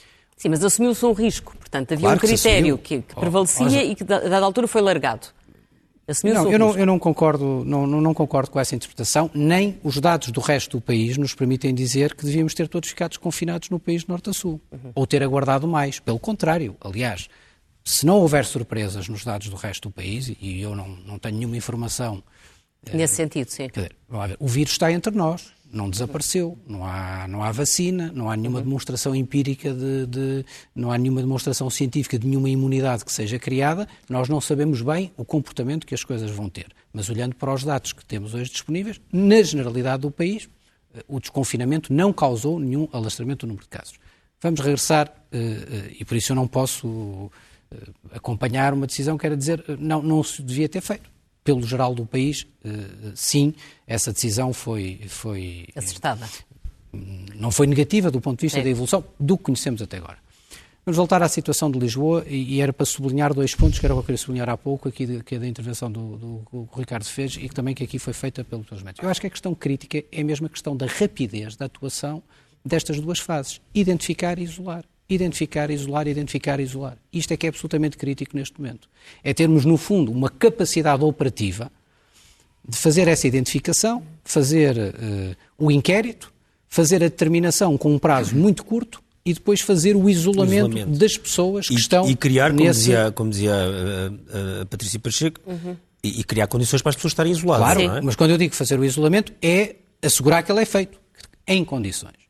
Sim, mas assumiu-se um risco. Portanto, havia Claro um que se critério assumiu. que, que prevalecia Oh, oh, e que, a dada altura, foi largado. Assumiu-se Não, um eu não, risco. eu não concordo, não, não, não concordo com essa interpretação, nem os dados do resto do país nos permitem dizer que devíamos ter todos ficado confinados no país de norte a sul, uhum. ou ter aguardado mais. Pelo contrário, aliás, se não houver surpresas nos dados do resto do país, e eu não, não tenho nenhuma informação... Nesse eh, sentido, sim. Quer dizer, vamos ver, o vírus está entre nós, não desapareceu, não há, não há vacina, não há nenhuma uhum. demonstração empírica, de, de, não há nenhuma demonstração científica de nenhuma imunidade que seja criada, nós não sabemos bem o comportamento que as coisas vão ter. Mas olhando para os dados que temos hoje disponíveis, na generalidade do país, o desconfinamento não causou nenhum alastramento do número de casos. Vamos regressar, e por isso eu não posso acompanhar uma decisão que era dizer não, não se devia ter feito. Pelo geral do país, sim, essa decisão foi... foi acertada. Não foi negativa do ponto de vista é. da evolução do que conhecemos até agora. Vamos voltar à situação de Lisboa e, e era para sublinhar dois pontos que era o que eu queria sublinhar há pouco, aqui de, que é da intervenção do, do, do que o Ricardo fez e que também que aqui foi feita pelos meus médicos. Eu acho que a questão crítica é mesmo a questão da rapidez da atuação destas duas fases. Identificar e isolar. Identificar, isolar, identificar, isolar. Isto é que é absolutamente crítico neste momento. É termos, no fundo, uma capacidade operativa de fazer essa identificação, fazer uh, o inquérito, fazer a determinação com um prazo muito curto e depois fazer o isolamento, isolamento. das pessoas que e, estão... E criar, como nesse... dizia, como dizia a, a, a Patrícia Pacheco, uhum. e, e criar condições para as pessoas estarem isoladas. Claro, não é? Mas quando eu digo fazer o isolamento é assegurar que ele é feito em condições.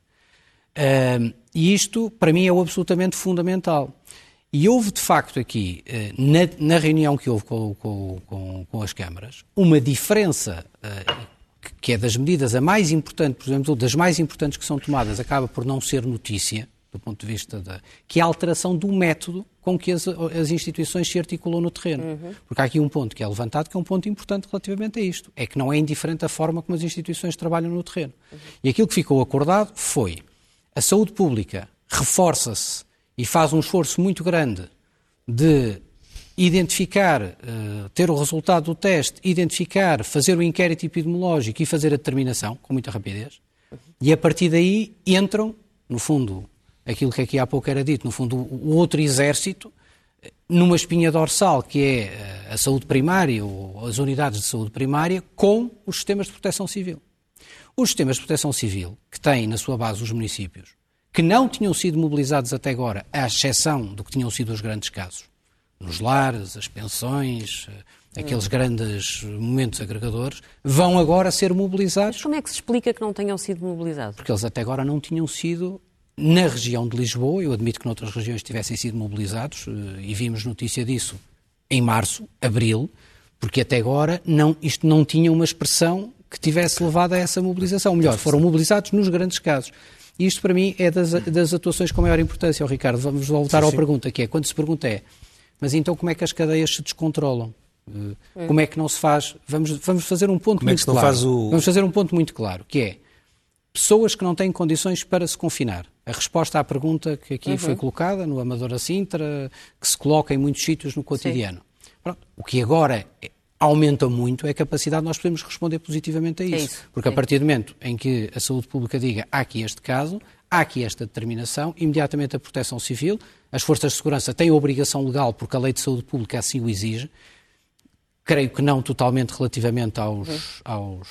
Uh, e isto, para mim, é o absolutamente fundamental. E houve, de facto, aqui, uh, na, na reunião que houve com, com, com, com as câmaras, uma diferença uh, que, que é das medidas a mais importante, por exemplo, das mais importantes que são tomadas, acaba por não ser notícia, do ponto de vista da... que é a alteração do método com que as, as instituições se articulam no terreno. Uhum. Porque há aqui um ponto que é levantado, que é um ponto importante relativamente a isto. É que não é indiferente a forma como as instituições trabalham no terreno. Uhum. E aquilo que ficou acordado foi... A saúde pública reforça-se e faz um esforço muito grande de identificar, uh, ter o resultado do teste, identificar, fazer o inquérito epidemiológico e fazer a determinação, com muita rapidez. E a partir daí entram, no fundo, aquilo que aqui há pouco era dito, no fundo, o outro exército, numa espinha dorsal, que é a saúde primária ou as unidades de saúde primária, com os sistemas de proteção civil. Os sistemas de proteção civil, que têm na sua base os municípios, que não tinham sido mobilizados até agora, à exceção do que tinham sido os grandes casos, nos lares, as pensões, aqueles grandes momentos agregadores, vão agora ser mobilizados. Mas como é que se explica que não tenham sido mobilizados? Porque eles até agora não tinham sido, na região de Lisboa, eu admito que noutras regiões tivessem sido mobilizados, e vimos notícia disso em março, abril, porque até agora não, isto não tinha uma expressão que tivesse levado a essa mobilização. Melhor, foram mobilizados nos grandes casos. E isto, para mim, é das, das atuações com maior importância. Oh, Ricardo, vamos voltar sim, sim. à pergunta, que é, quando se pergunta é, mas então como é que as cadeias se descontrolam? Hum. Como é que não se faz... Vamos, vamos fazer um ponto como muito é que claro. Faz o... Vamos fazer um ponto muito claro, que é, pessoas que não têm condições para se confinar. A resposta à pergunta que aqui uhum. foi colocada, no Amadora Sintra, que se coloca em muitos sítios no cotidiano. Pronto, o que agora... É, aumenta muito é a capacidade de nós podermos responder positivamente a isso. É isso. Porque a partir do momento em que a saúde pública diga há aqui este caso, há aqui esta determinação, imediatamente a Proteção Civil, as forças de segurança têm a obrigação legal, porque a Lei de Saúde Pública assim o exige, creio que não totalmente relativamente aos, uhum. aos,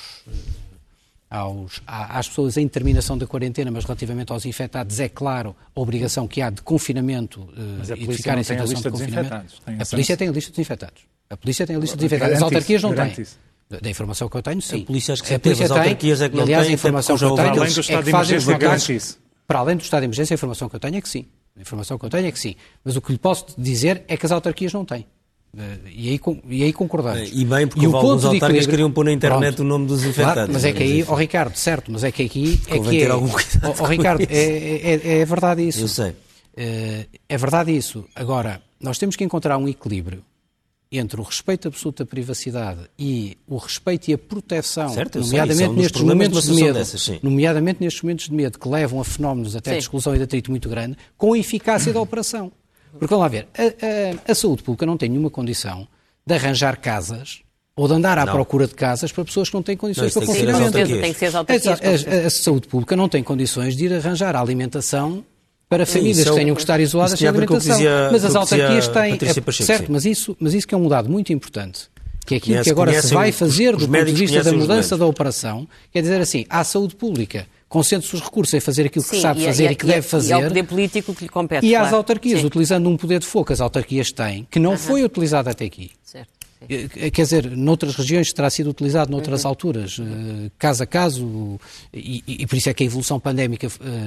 aos, às pessoas em terminação da quarentena, mas relativamente aos infectados, é claro a obrigação que há de confinamento mas a e de ficar em situação de confinamento. A polícia tem a lista dos infectados. A polícia tem a lista de infectados. As autarquias não têm. Da informação que eu tenho, sim. A polícia acho que teve, as autarquias é que não têm. Aliás, a informação que eu tenho além do estado de emergência garante isso. Para além do estado de emergência, a informação que eu tenho é que sim. A informação que eu tenho é que sim. Mas o que lhe posso dizer é que as autarquias não têm. E aí, e aí concordamos. E bem, porque e alguns autarcas queriam pôr na internet pronto, o nome dos infectados. Claro, mas é que aí, ó oh, Ricardo, certo, mas é que aqui é que é... Ó oh, Ricardo, é, é, é verdade isso. Eu sei. É verdade isso. Agora, nós temos que encontrar um equilíbrio entre o respeito absoluto à privacidade e o respeito e a proteção, certo, nomeadamente sei, nestes momentos de medo, dessas, nomeadamente nestes momentos de medo que levam a fenómenos até sim. de exclusão e de atrito muito grande, com a eficácia da operação. Porque vamos lá ver, a, a, a saúde pública não tem nenhuma condição de arranjar casas ou de andar à não. procura de casas para pessoas que não têm condições não, para confinamento. Tem que ser as autarquias. A, a, a saúde pública não tem condições de ir arranjar a alimentação para famílias que tenham que estar isoladas sem alimentação. Dizia, mas as autarquias têm... É, Pacheco, certo, mas isso, mas isso que é um dado muito importante, que é aquilo conhece, que agora se vai fazer os, os do ponto de vista da mudança da operação, quer dizer assim, há saúde pública, concentre-se os recursos em fazer aquilo que Sim, sabe e, fazer e, e que deve fazer. E ao poder político que lhe compete. E claro. às autarquias, Sim. utilizando um poder de fogo que as autarquias têm, que não uhum. foi utilizado até aqui. Certo. Quer dizer, noutras regiões terá sido utilizado noutras uhum. alturas, caso a caso, e, e, e por isso é que a evolução pandémica,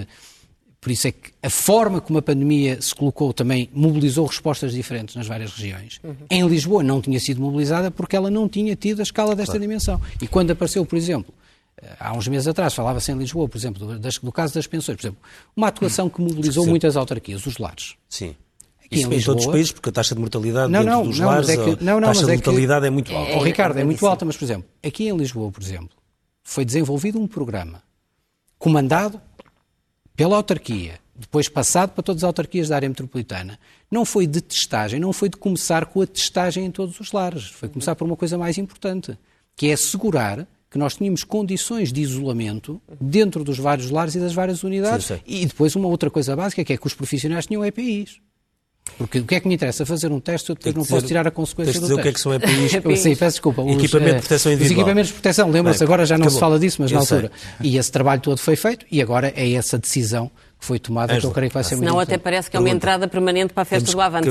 por isso é que a forma como a pandemia se colocou também mobilizou respostas diferentes nas várias regiões. Uhum. Em Lisboa não tinha sido mobilizada porque ela não tinha tido a escala desta claro. dimensão. E quando apareceu, por exemplo, há uns meses atrás, falava-se em Lisboa, por exemplo, do, do caso das pensões, por exemplo, uma atuação que mobilizou Sim. muitas autarquias, os lares. Sim. Aqui Isso em, em todos os países, porque a taxa de mortalidade não, dentro não, dos não, lares, é que, não, não, a taxa de é mortalidade que, é muito alta. É, oh, Ricardo, é, é muito alta, mas, por exemplo, aqui em Lisboa, por exemplo, foi desenvolvido um programa comandado pela autarquia, depois passado para todas as autarquias da área metropolitana. Não foi de testagem, não foi de começar com a testagem em todos os lares. Foi começar por uma coisa mais importante, que é assegurar que nós tínhamos condições de isolamento dentro dos vários lares e das várias unidades. Sim, e depois uma outra coisa básica, que é que os profissionais tinham E P Is. Porque o que é que me interessa? Fazer um teste, eu depois não posso tirar a consequência do teste. O que é que são E P Is? Sim, peço desculpa. Os, equipamento de proteção individual. Os equipamentos de proteção, lembra-se, agora já não acabou. se fala disso, mas eu na altura. Sei. E esse trabalho todo foi feito e agora é essa decisão que foi tomada, Angela, que eu creio que vai ser muito Senão importante. até parece que é uma entrada permanente para a festa do Avante.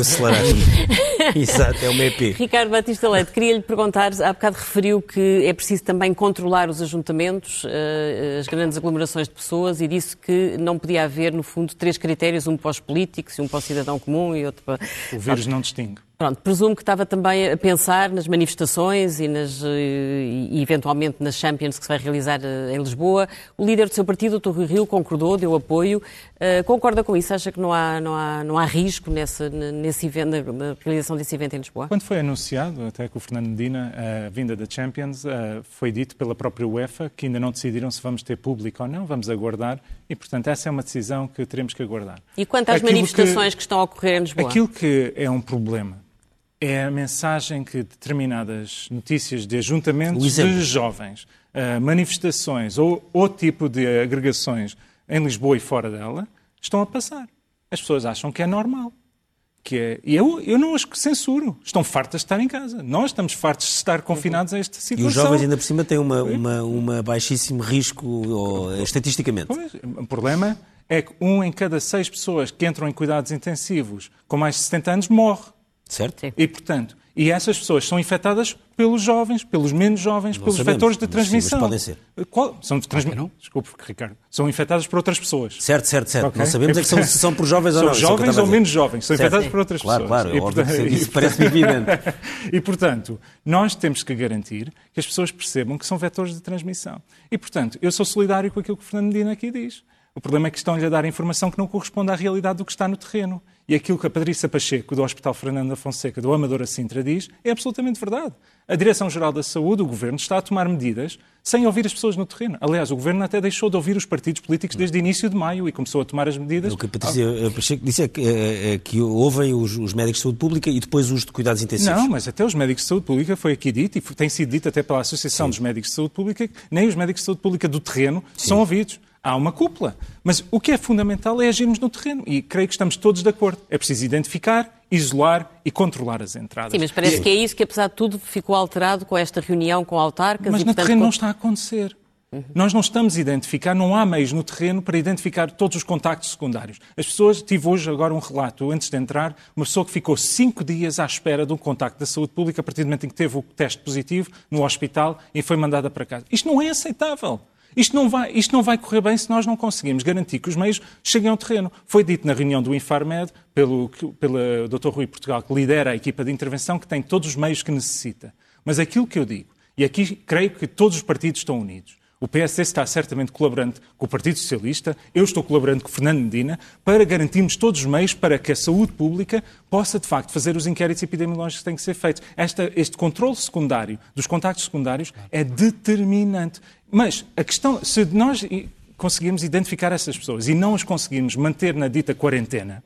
Exato, é uma E P. Ricardo Batista Leite, queria-lhe perguntar, há bocado referiu que é preciso também controlar os ajuntamentos, as grandes aglomerações de pessoas, e disse que não podia haver, no fundo, três critérios, um para os políticos, um para o cidadão comum e outro para... O vírus não distingue. Pronto, presumo que estava também a pensar nas manifestações e, nas, e eventualmente nas Champions que se vai realizar em Lisboa. O líder do seu partido, o doutor Rui Rio, concordou, deu apoio. Uh, concorda com isso? Acha que não há, não há, não há risco nesse, nesse evento, na realização desse evento em Lisboa? Quando foi anunciado, até com o Fernando Medina, a vinda da Champions, uh, foi dito pela própria UEFA que ainda não decidiram se vamos ter público ou não, vamos aguardar. E, portanto, essa é uma decisão que teremos que aguardar. E quanto às aquilo manifestações que, que estão a ocorrer em Lisboa? Aquilo que é um problema é a mensagem que determinadas notícias de ajuntamentos de jovens, uh, manifestações ou outro tipo de agregações em Lisboa e fora dela, estão a passar. As pessoas acham que é normal. Que é, e eu, eu não as censuro. Estão fartas de estar em casa. Nós estamos fartos de estar confinados a esta situação. E os jovens ainda por cima têm uma, uma, uma baixíssimo risco, ou, estatisticamente. Pois, o problema é que um em cada seis pessoas que entram em cuidados intensivos com mais de setenta anos morre. Certo. Sim. E, portanto, e essas pessoas são infectadas pelos jovens, pelos menos jovens, não pelos sabemos, vetores de transmissão. Mas podem ser. Qual? São de transmi... não? Desculpe, Ricardo. São infectadas por outras pessoas. Certo, certo, certo. Okay. Não sabemos é que são, se são por jovens são ou não. Jovens ou menos jovens. São certo. Infectadas por outras claro, pessoas. Claro, claro. Portanto, é óbvio que isso parece evidente. E, portanto, nós temos que garantir que as pessoas percebam que são vetores de transmissão. E, portanto, eu sou solidário com aquilo que o Fernando Medina aqui diz. O problema é que estão-lhe a dar informação que não corresponde à realidade do que está no terreno. E aquilo que a Patrícia Pacheco, do Hospital Fernando da Fonseca, do Amadora Sintra, diz é absolutamente verdade. A Direção-Geral da Saúde, o Governo, está a tomar medidas sem ouvir as pessoas no terreno. Aliás, o Governo até deixou de ouvir os partidos políticos desde o início de maio e começou a tomar as medidas. O que a Patrícia Pacheco disse é que, é, é que ouvem os, os médicos de saúde pública e depois os de cuidados intensivos. Não, mas até os médicos de saúde pública foi aqui dito, e tem sido dito até pela Associação Sim. dos Médicos de Saúde Pública, que nem os médicos de saúde pública do terreno Sim. são ouvidos. Há uma cúpula. Mas o que é fundamental é agirmos no terreno. E creio que estamos todos de acordo. É preciso identificar, isolar e controlar as entradas. Sim, mas parece e... que é isso que, apesar de tudo, ficou alterado com esta reunião com autarcas. Mas e, no portanto, terreno com... não está a acontecer. Uhum. Nós não estamos a identificar, não há meios no terreno para identificar todos os contactos secundários. As pessoas, tive hoje agora um relato, antes de entrar, uma pessoa que ficou cinco dias à espera de um contacto da saúde pública, a partir do momento em que teve o teste positivo no hospital e foi mandada para casa. Isto não é aceitável. Isto não, vai, isto não vai correr bem se nós não conseguimos garantir que os meios cheguem ao terreno. Foi dito na reunião do Infarmed, pelo, pelo doutor Rui Portugal, que lidera a equipa de intervenção, que tem todos os meios que necessita. Mas aquilo que eu digo, e aqui creio que todos os partidos estão unidos, o P S D está certamente colaborando com o Partido Socialista, eu estou colaborando com o Fernando Medina, para garantirmos todos os meios para que a saúde pública possa, de facto, fazer os inquéritos epidemiológicos que têm que ser feitos. Esta, este controle secundário dos contactos secundários é determinante. Mas a questão, se nós conseguirmos identificar essas pessoas e não as conseguirmos manter na dita quarentena,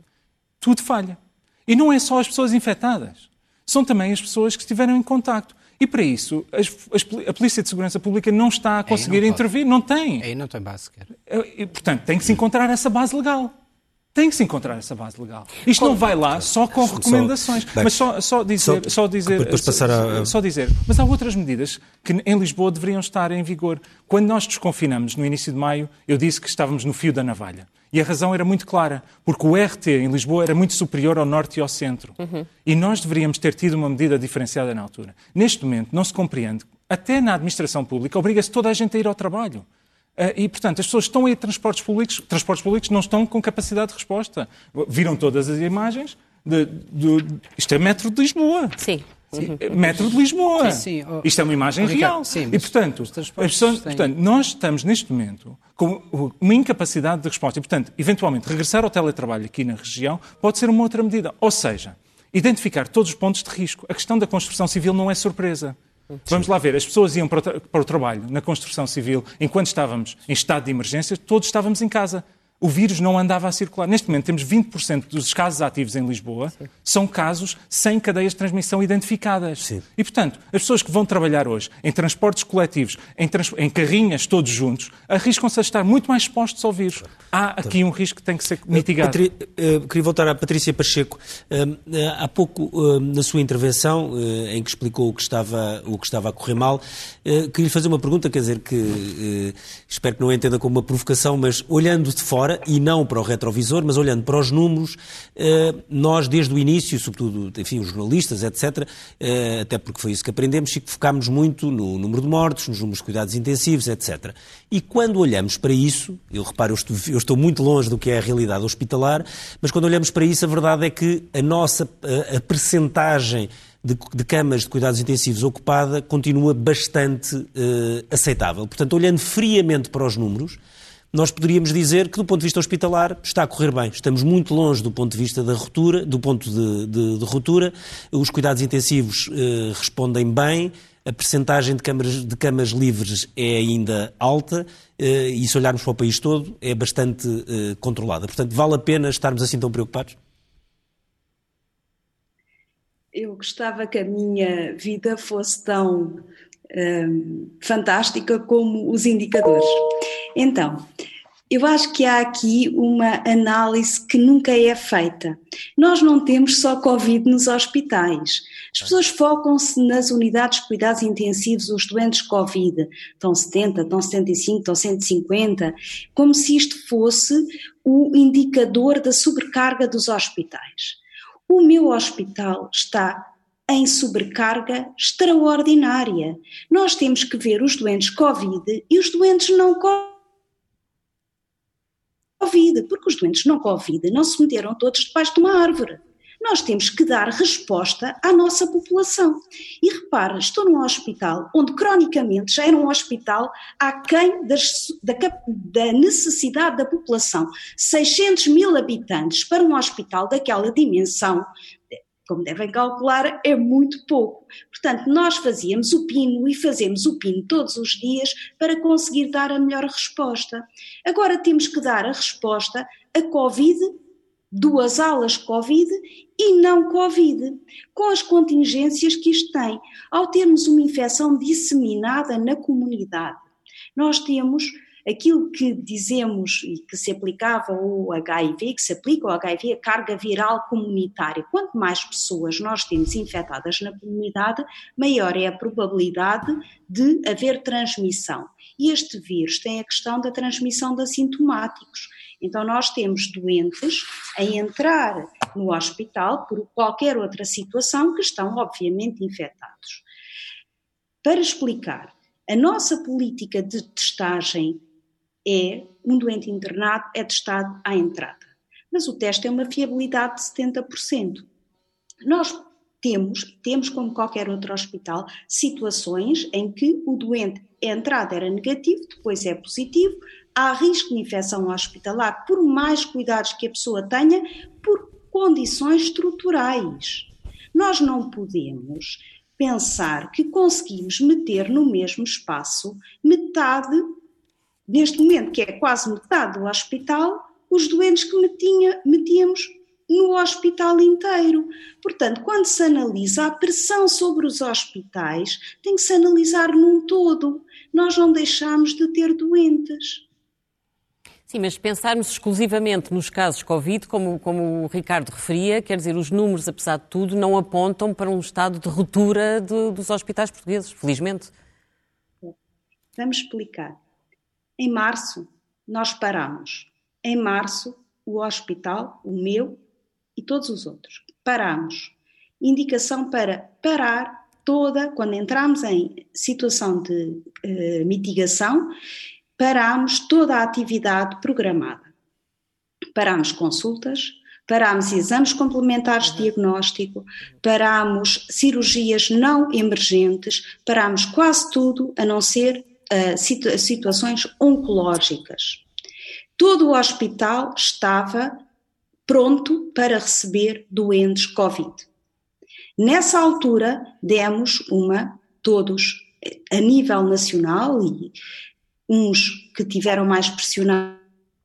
tudo falha. E não é só as pessoas infectadas, são também as pessoas que estiveram em contacto. E para isso, as, as, a Polícia de Segurança Pública não está a conseguir não intervir, não tem. Aí não tem base sequer. E, portanto, tem que se encontrar essa base legal. Tem que se encontrar essa base legal. Isto não vai lá só com recomendações. Só, mas só, só dizer, só, só dizer, depois passar a... só dizer, mas há outras medidas que em Lisboa deveriam estar em vigor. Quando nós desconfinamos no início de maio, eu disse que estávamos no fio da navalha. E a razão era muito clara, porque o R T em Lisboa era muito superior ao norte e ao centro. Uhum. E nós deveríamos ter tido uma medida diferenciada na altura. Neste momento, não se compreende, até na administração pública, obriga-se toda a gente a ir ao trabalho. Uh, e, portanto, as pessoas estão a ir a transportes públicos, transportes públicos não estão com capacidade de resposta. Viram todas as imagens, de, de, de, isto é metro de Lisboa. Sim. Sim. Metro de Lisboa. Sim, sim. Oh, isto é uma imagem oh, real. Sim, e, portanto, as pessoas, portanto, nós estamos neste momento com uma incapacidade de resposta. E, portanto, eventualmente, regressar ao teletrabalho aqui na região pode ser uma outra medida. Ou seja, identificar todos os pontos de risco. A questão da construção civil não é surpresa. Vamos lá ver, as pessoas iam para o, tra- para o trabalho na construção civil enquanto estávamos em estado de emergência, todos estávamos em casa. O vírus não andava a circular. Neste momento temos vinte por cento dos casos ativos em Lisboa, sim, são casos sem cadeias de transmissão identificadas. Sim. E, portanto, as pessoas que vão trabalhar hoje em transportes coletivos, em, trans... em carrinhas todos juntos, arriscam-se a estar muito mais expostos ao vírus. Há aqui um risco que tem que ser mitigado. Patri... Uh, queria voltar à Patrícia Pacheco. Uh, uh, há pouco, uh, na sua intervenção, uh, em que explicou o que estava, o que estava a correr mal, uh, queria lhe fazer uma pergunta, quer dizer, que uh, espero que não a entenda como uma provocação, mas olhando de fora, e não para o retrovisor, mas olhando para os números, nós desde o início, sobretudo, enfim, os jornalistas, etcétera, até porque foi isso que aprendemos, e que focámos muito no número de mortes, nos números de cuidados intensivos, etcétera. E quando olhamos para isso, eu reparo, eu estou, eu estou muito longe do que é a realidade hospitalar, mas quando olhamos para isso, a verdade é que a nossa, a, a percentagem De, de camas de cuidados intensivos ocupada continua bastante uh, aceitável. Portanto, olhando friamente para os números, nós poderíamos dizer que, do ponto de vista hospitalar, está a correr bem. Estamos muito longe do ponto de vista da ruptura, do ponto de, de, de ruptura. Os cuidados intensivos uh, respondem bem, a percentagem de camas, de camas livres é ainda alta uh, e, se olharmos para o país todo, é bastante uh, controlada. Portanto, vale a pena estarmos assim tão preocupados? Eu gostava que a minha vida fosse tão um, fantástica como os indicadores. Então, eu acho que há aqui uma análise que nunca é feita. Nós não temos só Covid nos hospitais. As pessoas focam-se nas unidades de cuidados intensivos, os doentes Covid. Estão setenta, estão setenta e cinco, estão cento e cinquenta, como se isto fosse o indicador da sobrecarga dos hospitais. O meu hospital está em sobrecarga extraordinária. Nós temos que ver os doentes Covid e os doentes não Covid, porque os doentes não Covid não se meteram todos debaixo de uma árvore. Nós temos que dar resposta à nossa população. E repara, estou num hospital onde cronicamente já era um hospital aquém das, da, da necessidade da população. seiscentos mil habitantes para um hospital daquela dimensão, como devem calcular, é muito pouco. Portanto, nós fazíamos o pino e fazemos o pino todos os dias para conseguir dar a melhor resposta. Agora temos que dar a resposta a Covid, duas alas Covid e não Covid, com as contingências que isto tem. Ao termos uma infecção disseminada na comunidade, nós temos aquilo que dizemos e que se aplicava ao H I V, que se aplica ao H I V, a carga viral comunitária. Quanto mais pessoas nós temos infectadas na comunidade, maior é a probabilidade de haver transmissão. E este vírus tem a questão da transmissão de assintomáticos. Então nós temos doentes a entrar no hospital por qualquer outra situação que estão obviamente infectados. Para explicar, a nossa política de testagem é, um doente internado é testado à entrada, mas o teste tem uma fiabilidade de setenta por cento. Nós temos, temos como qualquer outro hospital, situações em que o doente, a entrada era negativo, depois é positivo, há risco de infecção hospitalar, por mais cuidados que a pessoa tenha, por condições estruturais. Nós não podemos pensar que conseguimos meter no mesmo espaço metade, neste momento que é quase metade do hospital, os doentes que metinha, metíamos no hospital inteiro. Portanto, quando se analisa a pressão sobre os hospitais, tem que se analisar num todo. Nós não deixamos de ter doentes. Sim, mas pensarmos exclusivamente nos casos Covid, como, como o Ricardo referia, quer dizer, os números, apesar de tudo, não apontam para um estado de ruptura de, dos hospitais portugueses, felizmente. Vamos explicar. Em março, nós paramos. Em março, o hospital, o meu e todos os outros, paramos. Indicação para parar toda, quando entramos em situação de eh, mitigação, paramos toda a atividade programada. Paramos consultas, paramos exames complementares de diagnóstico, paramos cirurgias não emergentes, paramos quase tudo, a não ser uh, situ- situações oncológicas. Todo o hospital estava pronto para receber doentes Covid. Nessa altura, demos uma, todos, a nível nacional, e uns que tiveram mais pressionados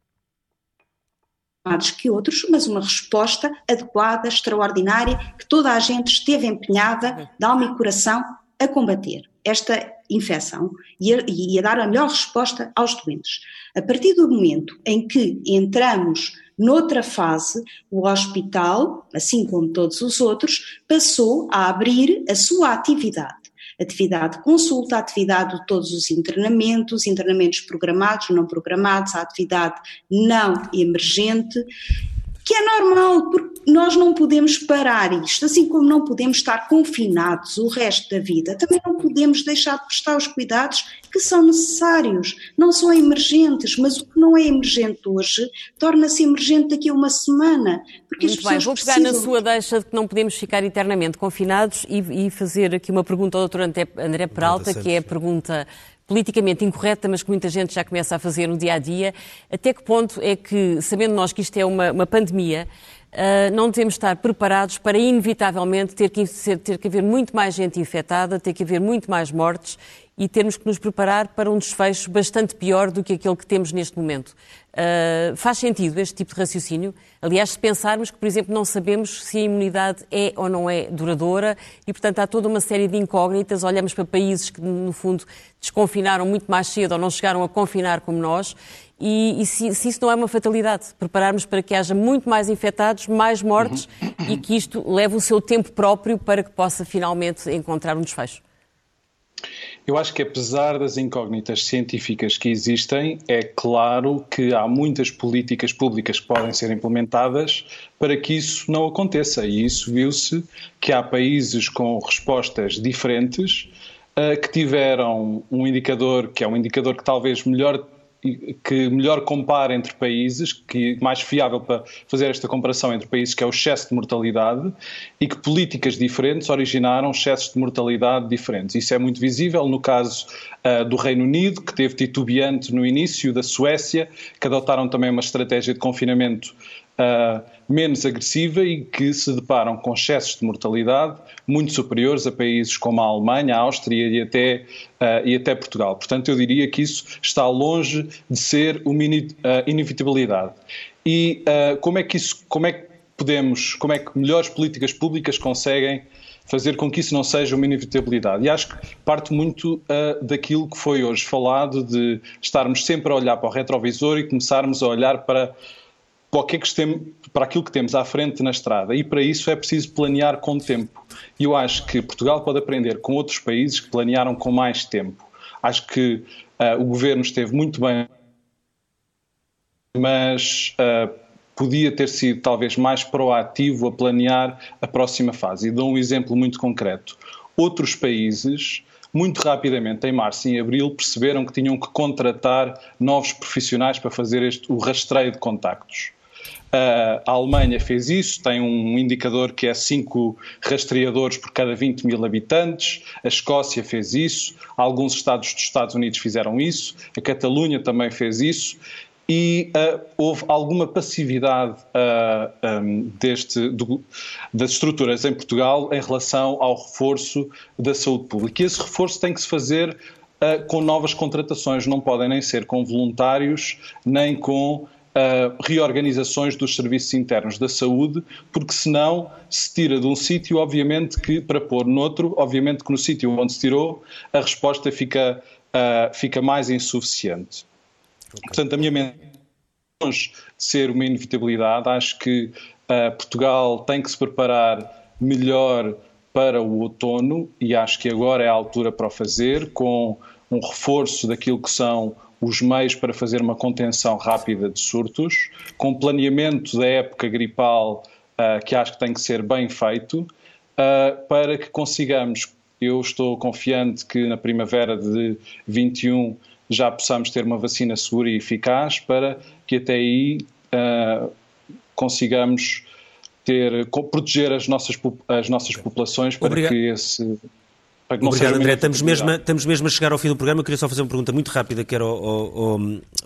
que outros, mas uma resposta adequada, extraordinária, que toda a gente esteve empenhada, de alma e coração, a combater esta infecção e a, e a dar a melhor resposta aos doentes. A partir do momento em que entramos noutra fase, o hospital, assim como todos os outros, passou a abrir a sua atividade. Atividade de consulta, atividade de todos os internamentos, internamentos programados, não programados, a atividade não emergente, que é normal, porque nós não podemos parar isto, assim como não podemos estar confinados o resto da vida, também não podemos deixar de prestar os cuidados que são necessários, não são emergentes, mas o que não é emergente hoje torna-se emergente daqui a uma semana. Porque Muito bem, vou pegar precisam... na sua deixa de que não podemos ficar eternamente confinados e, e fazer aqui uma pergunta ao doutor André Peralta, que é a pergunta politicamente incorreta, mas que muita gente já começa a fazer no dia-a-dia. Até que ponto é que, sabendo nós que isto é uma, uma pandemia, uh, não devemos estar preparados para, inevitavelmente, ter que, ter que haver muito mais gente infectada, ter que haver muito mais mortes e termos que nos preparar para um desfecho bastante pior do que aquele que temos neste momento. Uh, faz sentido este tipo de raciocínio? Aliás, se pensarmos que, por exemplo, não sabemos se a imunidade é ou não é duradoura e, portanto, há toda uma série de incógnitas, olhamos para países que, no fundo, desconfinaram muito mais cedo ou não chegaram a confinar como nós, e, e se, se isso não é uma fatalidade, prepararmos para que haja muito mais infectados, mais mortes e que isto leve o seu tempo próprio para que possa finalmente encontrar um desfecho. Eu acho que, apesar das incógnitas científicas que existem, é claro que há muitas políticas públicas que podem ser implementadas para que isso não aconteça. E isso viu-se que há países com respostas diferentes uh, que tiveram um indicador, que é um indicador que talvez melhor que melhor compara entre países, que é mais fiável para fazer esta comparação entre países, que é o excesso de mortalidade, e que políticas diferentes originaram excessos de mortalidade diferentes. Isso é muito visível no caso uh, do Reino Unido, que teve titubeante no início, da Suécia, que adotaram também uma estratégia de confinamento Uh, menos agressiva e que se deparam com excessos de mortalidade muito superiores a países como a Alemanha, a Áustria e até, uh, e até Portugal. Portanto, eu diria que isso está longe de ser uma inevitabilidade. E uh, como é que isso, como é que podemos, como é que melhores políticas públicas conseguem fazer com que isso não seja uma inevitabilidade? E acho que parte muito uh, daquilo que foi hoje falado, de estarmos sempre a olhar para o retrovisor e começarmos a olhar para Para, que é que temos, para aquilo que temos à frente na estrada, e para isso é preciso planear com tempo. E eu acho que Portugal pode aprender com outros países que planearam com mais tempo. Acho que uh, o governo esteve muito bem, mas uh, podia ter sido talvez mais proativo a planear a próxima fase. E dou um exemplo muito concreto. Outros países, muito rapidamente, em março e em abril, perceberam que tinham que contratar novos profissionais para fazer este, o rastreio de contactos. Uh, a Alemanha fez isso, tem um indicador que é cinco rastreadores por cada vinte mil habitantes, a Escócia fez isso, alguns estados dos Estados Unidos fizeram isso, a Catalunha também fez isso, e uh, houve alguma passividade uh, um, deste, do, das estruturas em Portugal em relação ao reforço da saúde pública. E esse reforço tem que se fazer uh, com novas contratações, não podem nem ser com voluntários, nem com Uh, reorganizações dos serviços internos da saúde, porque senão se tira de um sítio, obviamente que para pôr noutro, obviamente que no sítio onde se tirou, a resposta fica, uh, fica mais insuficiente. Okay. Portanto, a minha de ser uma inevitabilidade. Acho que uh, Portugal tem que se preparar melhor para o outono e acho que agora é a altura para o fazer, com um reforço daquilo que são os meios para fazer uma contenção rápida de surtos, com planeamento da época gripal uh, que acho que tem que ser bem feito, uh, para que consigamos, eu estou confiante que na primavera de vinte e um já possamos ter uma vacina segura e eficaz, para que até aí uh, consigamos ter, proteger as nossas, as nossas populações para Obrigado. que esse... Para que não Obrigado, André. Estamos mesmo, a, estamos mesmo a chegar ao fim do programa. Eu queria só fazer uma pergunta muito rápida, que era ao, ao, ao,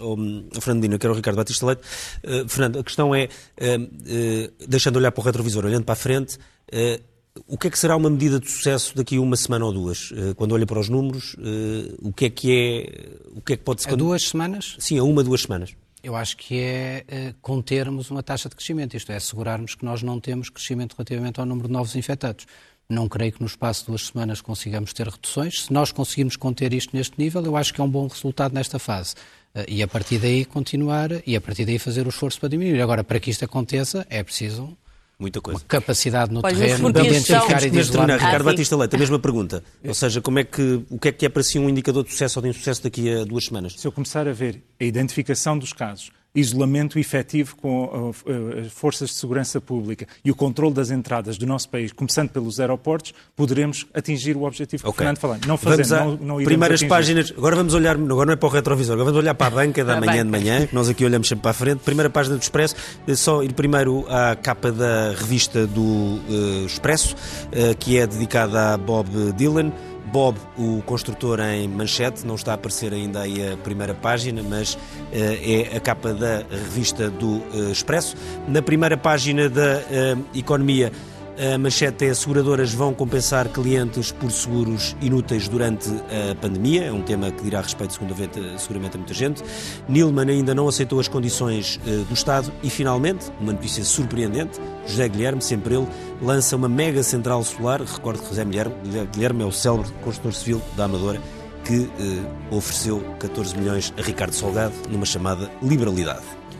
ao Fernando Medina, que era o Ricardo Batista Leite. Uh, Fernando, a questão é, uh, uh, deixando de olhar para o retrovisor, olhando para a frente, uh, o que é que será uma medida de sucesso daqui a uma semana ou duas? Uh, quando olha para os números, uh, o que é que é... O que é que pode ser... A duas semanas? Sim, a uma, duas semanas. Eu acho que é uh, contermos uma taxa de crescimento, isto é, assegurarmos que nós não temos crescimento relativamente ao número de novos infectados. Não creio que no espaço de duas semanas consigamos ter reduções. Se nós conseguirmos conter isto neste nível, eu acho que é um bom resultado nesta fase. Uh, e a partir daí continuar, e a partir daí fazer o esforço para diminuir. Agora, para que isto aconteça, é preciso... Muita coisa. Uma capacidade no pois terreno de identificar e de isolar. Ah, Ricardo Batista Leite, a mesma pergunta. Ou seja, como é que, o que é que é para si um indicador de sucesso ou de insucesso daqui a duas semanas? Se eu começar a ver a identificação dos casos, isolamento efetivo com as forças de segurança pública e o controle das entradas do nosso país, começando pelos aeroportos, poderemos atingir o objetivo que okay. o Fernando falou. Não fazemos, não, não iremos primeiras atingir. páginas, agora vamos olhar, agora não é para o retrovisor, agora vamos olhar para a banca da manhã de manhã, que nós aqui olhamos sempre para a frente. Primeira página do Expresso, só ir primeiro à capa da revista do uh, Expresso, uh, que é dedicada a Bob Dylan. Bob, o construtor em manchete, não está a aparecer ainda aí a primeira página, mas uh, é a capa da revista do uh, Expresso. Na primeira página da uh, Economia, a manchete é: seguradoras vão compensar clientes por seguros inúteis durante a pandemia. É um tema que dirá respeito, seguramente, seguramente a muita gente. Nilman ainda não aceitou as condições uh, do Estado. E, finalmente, uma notícia surpreendente: José Guilherme, sempre ele, lança uma mega central solar. Recordo que José Guilherme, José Guilherme é o célebre construtor civil da Amadora, que uh, ofereceu catorze milhões a Ricardo Salgado numa chamada liberalidade.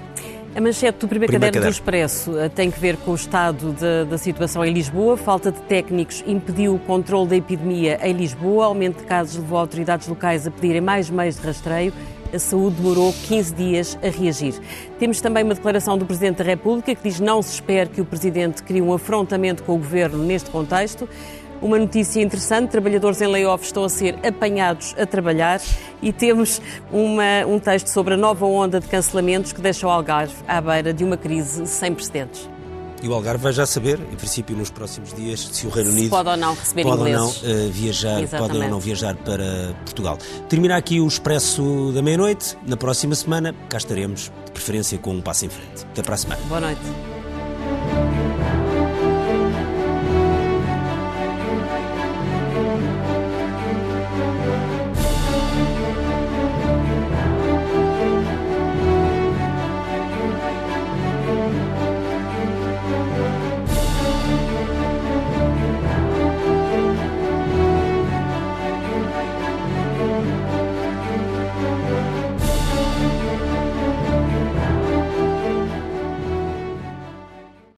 A manchete do primeiro, primeiro caderno, caderno do Expresso tem que ver com o estado de, da situação em Lisboa. Falta de técnicos impediu o controle da epidemia em Lisboa. Aumento de casos levou autoridades locais a pedirem mais meios de rastreio. A saúde demorou quinze dias a reagir. Temos também uma declaração do Presidente da República que diz: não se espera que o Presidente crie um afrontamento com o Governo neste contexto. Uma notícia interessante: trabalhadores em layoff estão a ser apanhados a trabalhar. E temos uma, um texto sobre a nova onda de cancelamentos que deixa o Algarve à beira de uma crise sem precedentes. E o Algarve vai já saber, em princípio nos próximos dias, se o Reino Unido se pode ou não receber pode ingleses. Ou não, uh, viajar, pode ou não viajar para Portugal. Termina aqui o Expresso da meia-noite. Na próxima semana cá estaremos, de preferência com um passo em frente. Até para a semana. Boa noite.